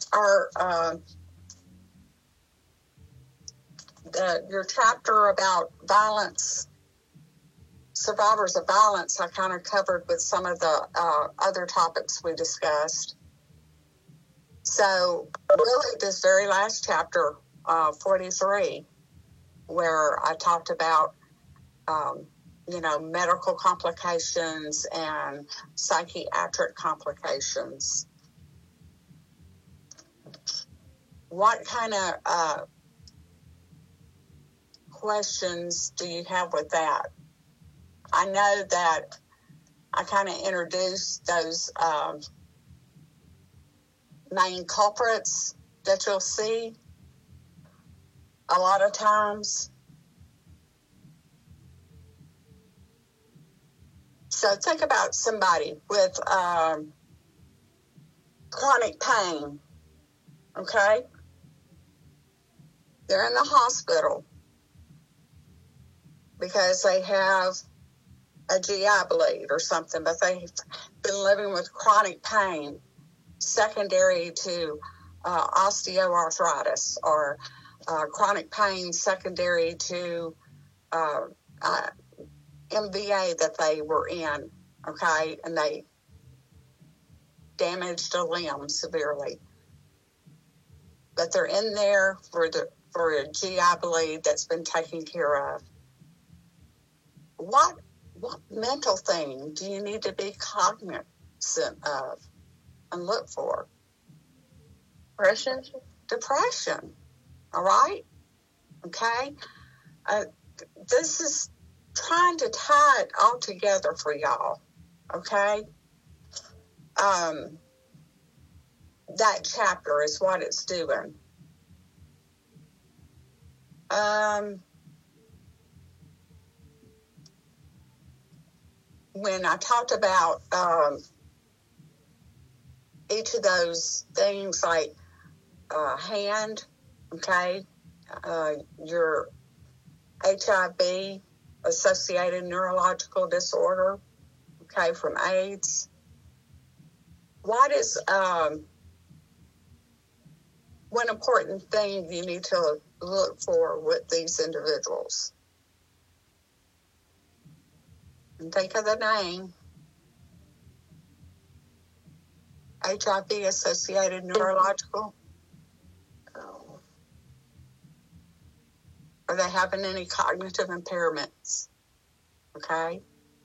your chapter about violence, survivors of violence, I kind of covered with some of the other topics we discussed. So really this very last chapter, 43, where I talked about, medical complications and psychiatric complications. What kind of questions do you have with that? I know that I kind of introduced those main culprits that you'll see a lot of times. So think about somebody with chronic pain, okay? They're in the hospital because they have a GI bleed or something, but they've been living with chronic pain secondary to osteoarthritis, or chronic pain secondary to MVA that they were in, okay, and they damaged a limb severely. But they're in there for a GI bleed that's been taken care of. What mental thing do you need to be cognizant of and look for? Depression. All right? Okay? This is trying to tie it all together for y'all. Okay? That chapter is what it's doing. When I talked about each of those things, like hand, okay, your HIV associated neurological disorder, okay, from AIDS. What is one important thing you need to look for with these individuals? And think of the name. HIV associated neurological. Are they having any cognitive impairments? Okay.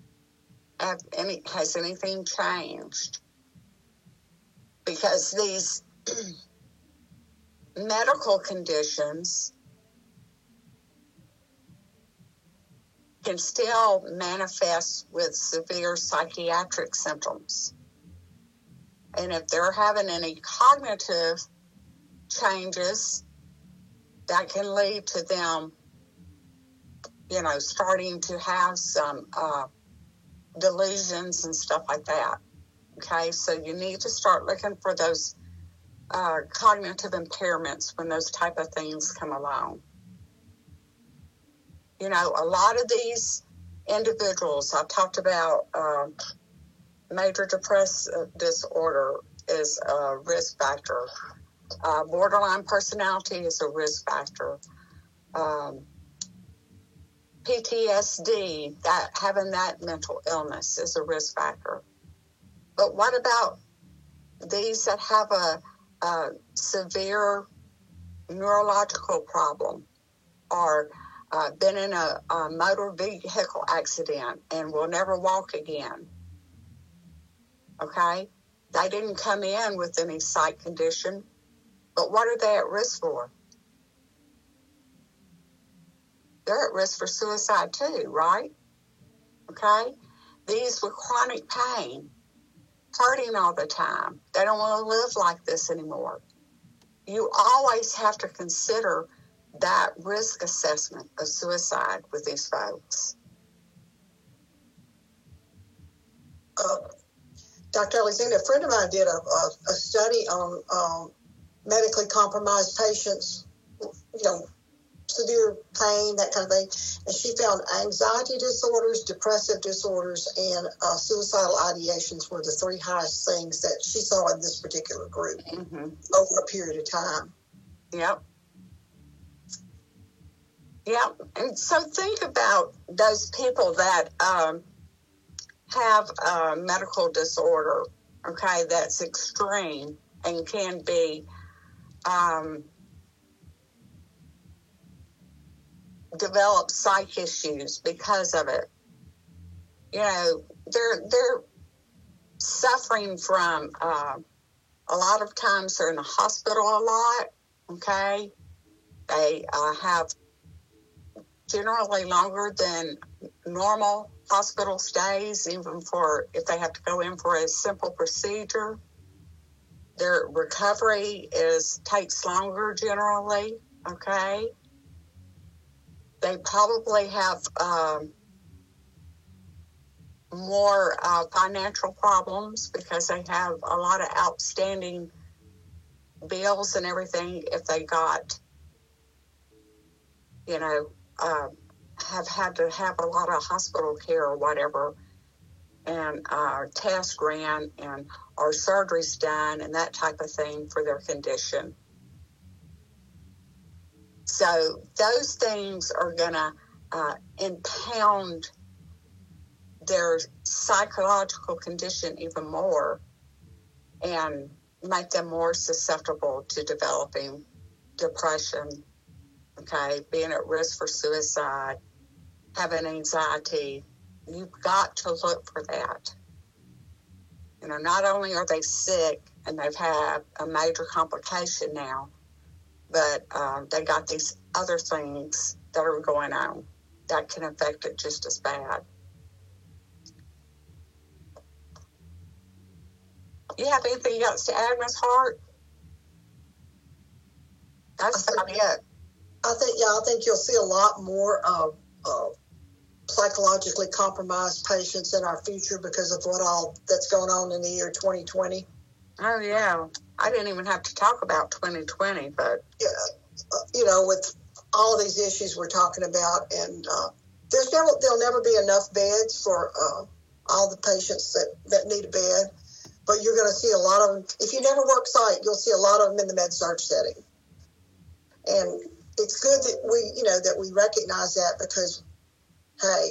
Has anything changed? Because these medical conditions can still manifest with severe psychiatric symptoms. And if they're having any cognitive changes, that can lead to them, starting to have some delusions and stuff like that. Okay, so you need to start looking for those cognitive impairments when those type of things come along. A lot of these individuals, I've talked about major depressive disorder is a risk factor. Borderline personality is a risk factor. PTSD, having that mental illness is a risk factor. But what about these that have a severe neurological problem, or been in a motor vehicle accident and will never walk again? Okay? They didn't come in with any psych condition. But what are they at risk for? They're at risk for suicide too, right? Okay? These with chronic pain, hurting all the time. They don't want to live like this anymore. You always have to consider that risk assessment of suicide with these folks. Dr. Alexander, a friend of mine did a study on medically compromised patients, severe pain, that kind of thing. And she found anxiety disorders, depressive disorders, and suicidal ideations were the three highest things that she saw in this particular group over a period of time. Yep. Yep. And so think about those people that have a medical disorder, okay, that's extreme and can be develop psych issues because of it. They're suffering from a lot of times they're in the hospital a lot, okay? They have generally longer than normal hospital stays, even for if they have to go in for a simple procedure. Their recovery takes longer generally, okay? They probably have more financial problems because they have a lot of outstanding bills and everything if they got, have had to have a lot of hospital care or whatever, and tests ran or surgeries done and that type of thing for their condition. So those things are going to impound their psychological condition even more and make them more susceptible to developing depression, okay, being at risk for suicide, having anxiety. You've got to look for that. Not only are they sick and they've had a major complication now, but they got these other things that are going on that can affect it just as bad. You have anything else to add, Ms. Hart? That's about it. I think you'll see a lot more of psychologically compromised patients in our future because of what all that's going on in the year 2020. Oh, yeah. I didn't even have to talk about 2020, but... with all of these issues we're talking about, and there'll never be enough beds for all the patients that need a bed, but you're going to see a lot of them. If you never work psych, you'll see a lot of them in the med-surg setting. And it's good that we recognize that because, hey,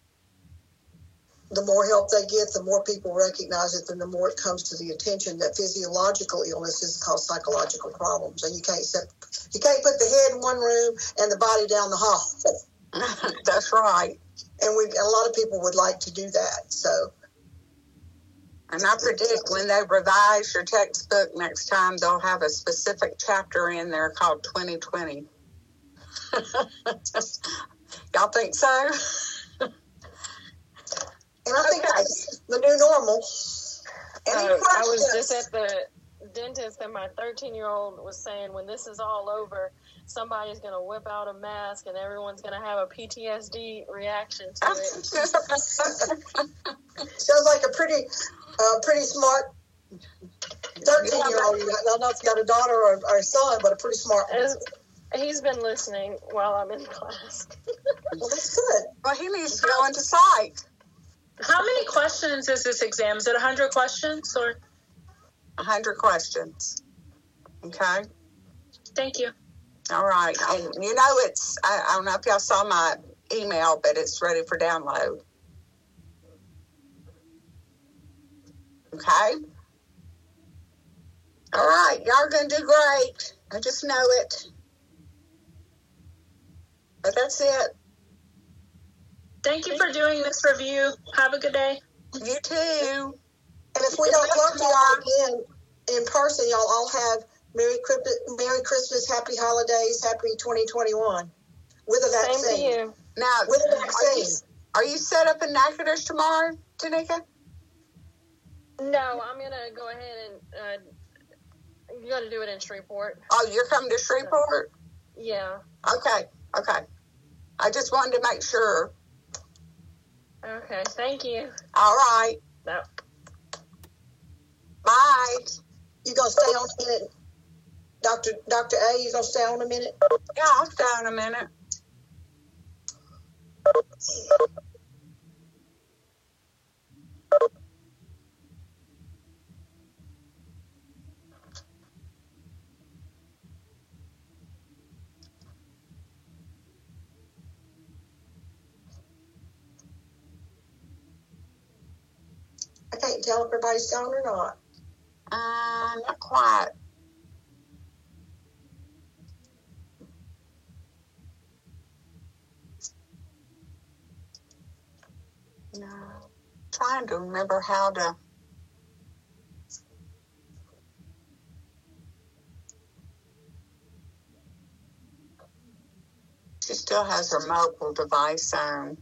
the more help they get, the more people recognize it, then the more it comes to the attention that physiological illnesses cause psychological problems. And you can't put the head in one room and the body down the hall. That's right. And a lot of people would like to do that. So, and I predict when they revise your textbook next time, they'll have a specific chapter in there called 2020. Y'all think so? And I think that's the new normal. I was just at the dentist, and my 13-year-old was saying, when this is all over, somebody's going to whip out a mask, and everyone's going to have a PTSD reaction to it. Sounds like a pretty smart 13-year-old. I don't know if you got a daughter or a son, but a pretty smart one. He's been listening while I'm in class. Well, that's good. Well, he needs to go into psych. How many questions is this exam? Is it 100 questions or? 100 questions. Okay. Thank you. All right. And I don't know if y'all saw my email, but it's ready for download. Okay. All right. Y'all are going to do great. I just know it. But that's it. Thank you for doing this review. Have a good day. You too. And if we don't talk to y'all again in person, y'all all have Merry Christmas, happy holidays, happy 2021 with a vaccine. Same to you. Now, With a vaccine. Are you set up in Natchitoches tomorrow, Tanika? No, I'm going to go ahead and you got to do it in Shreveport. Oh, you're coming to Shreveport? Yeah. Okay. I just wanted to make sure. Okay, thank you. All right. No. Bye. You going to stay on a minute? Dr. A, you going to stay on a minute? Yeah, I'll stay on a minute. I can't tell if everybody's gone or not. Not quite. No. Trying to remember how to. She still has her mobile device on.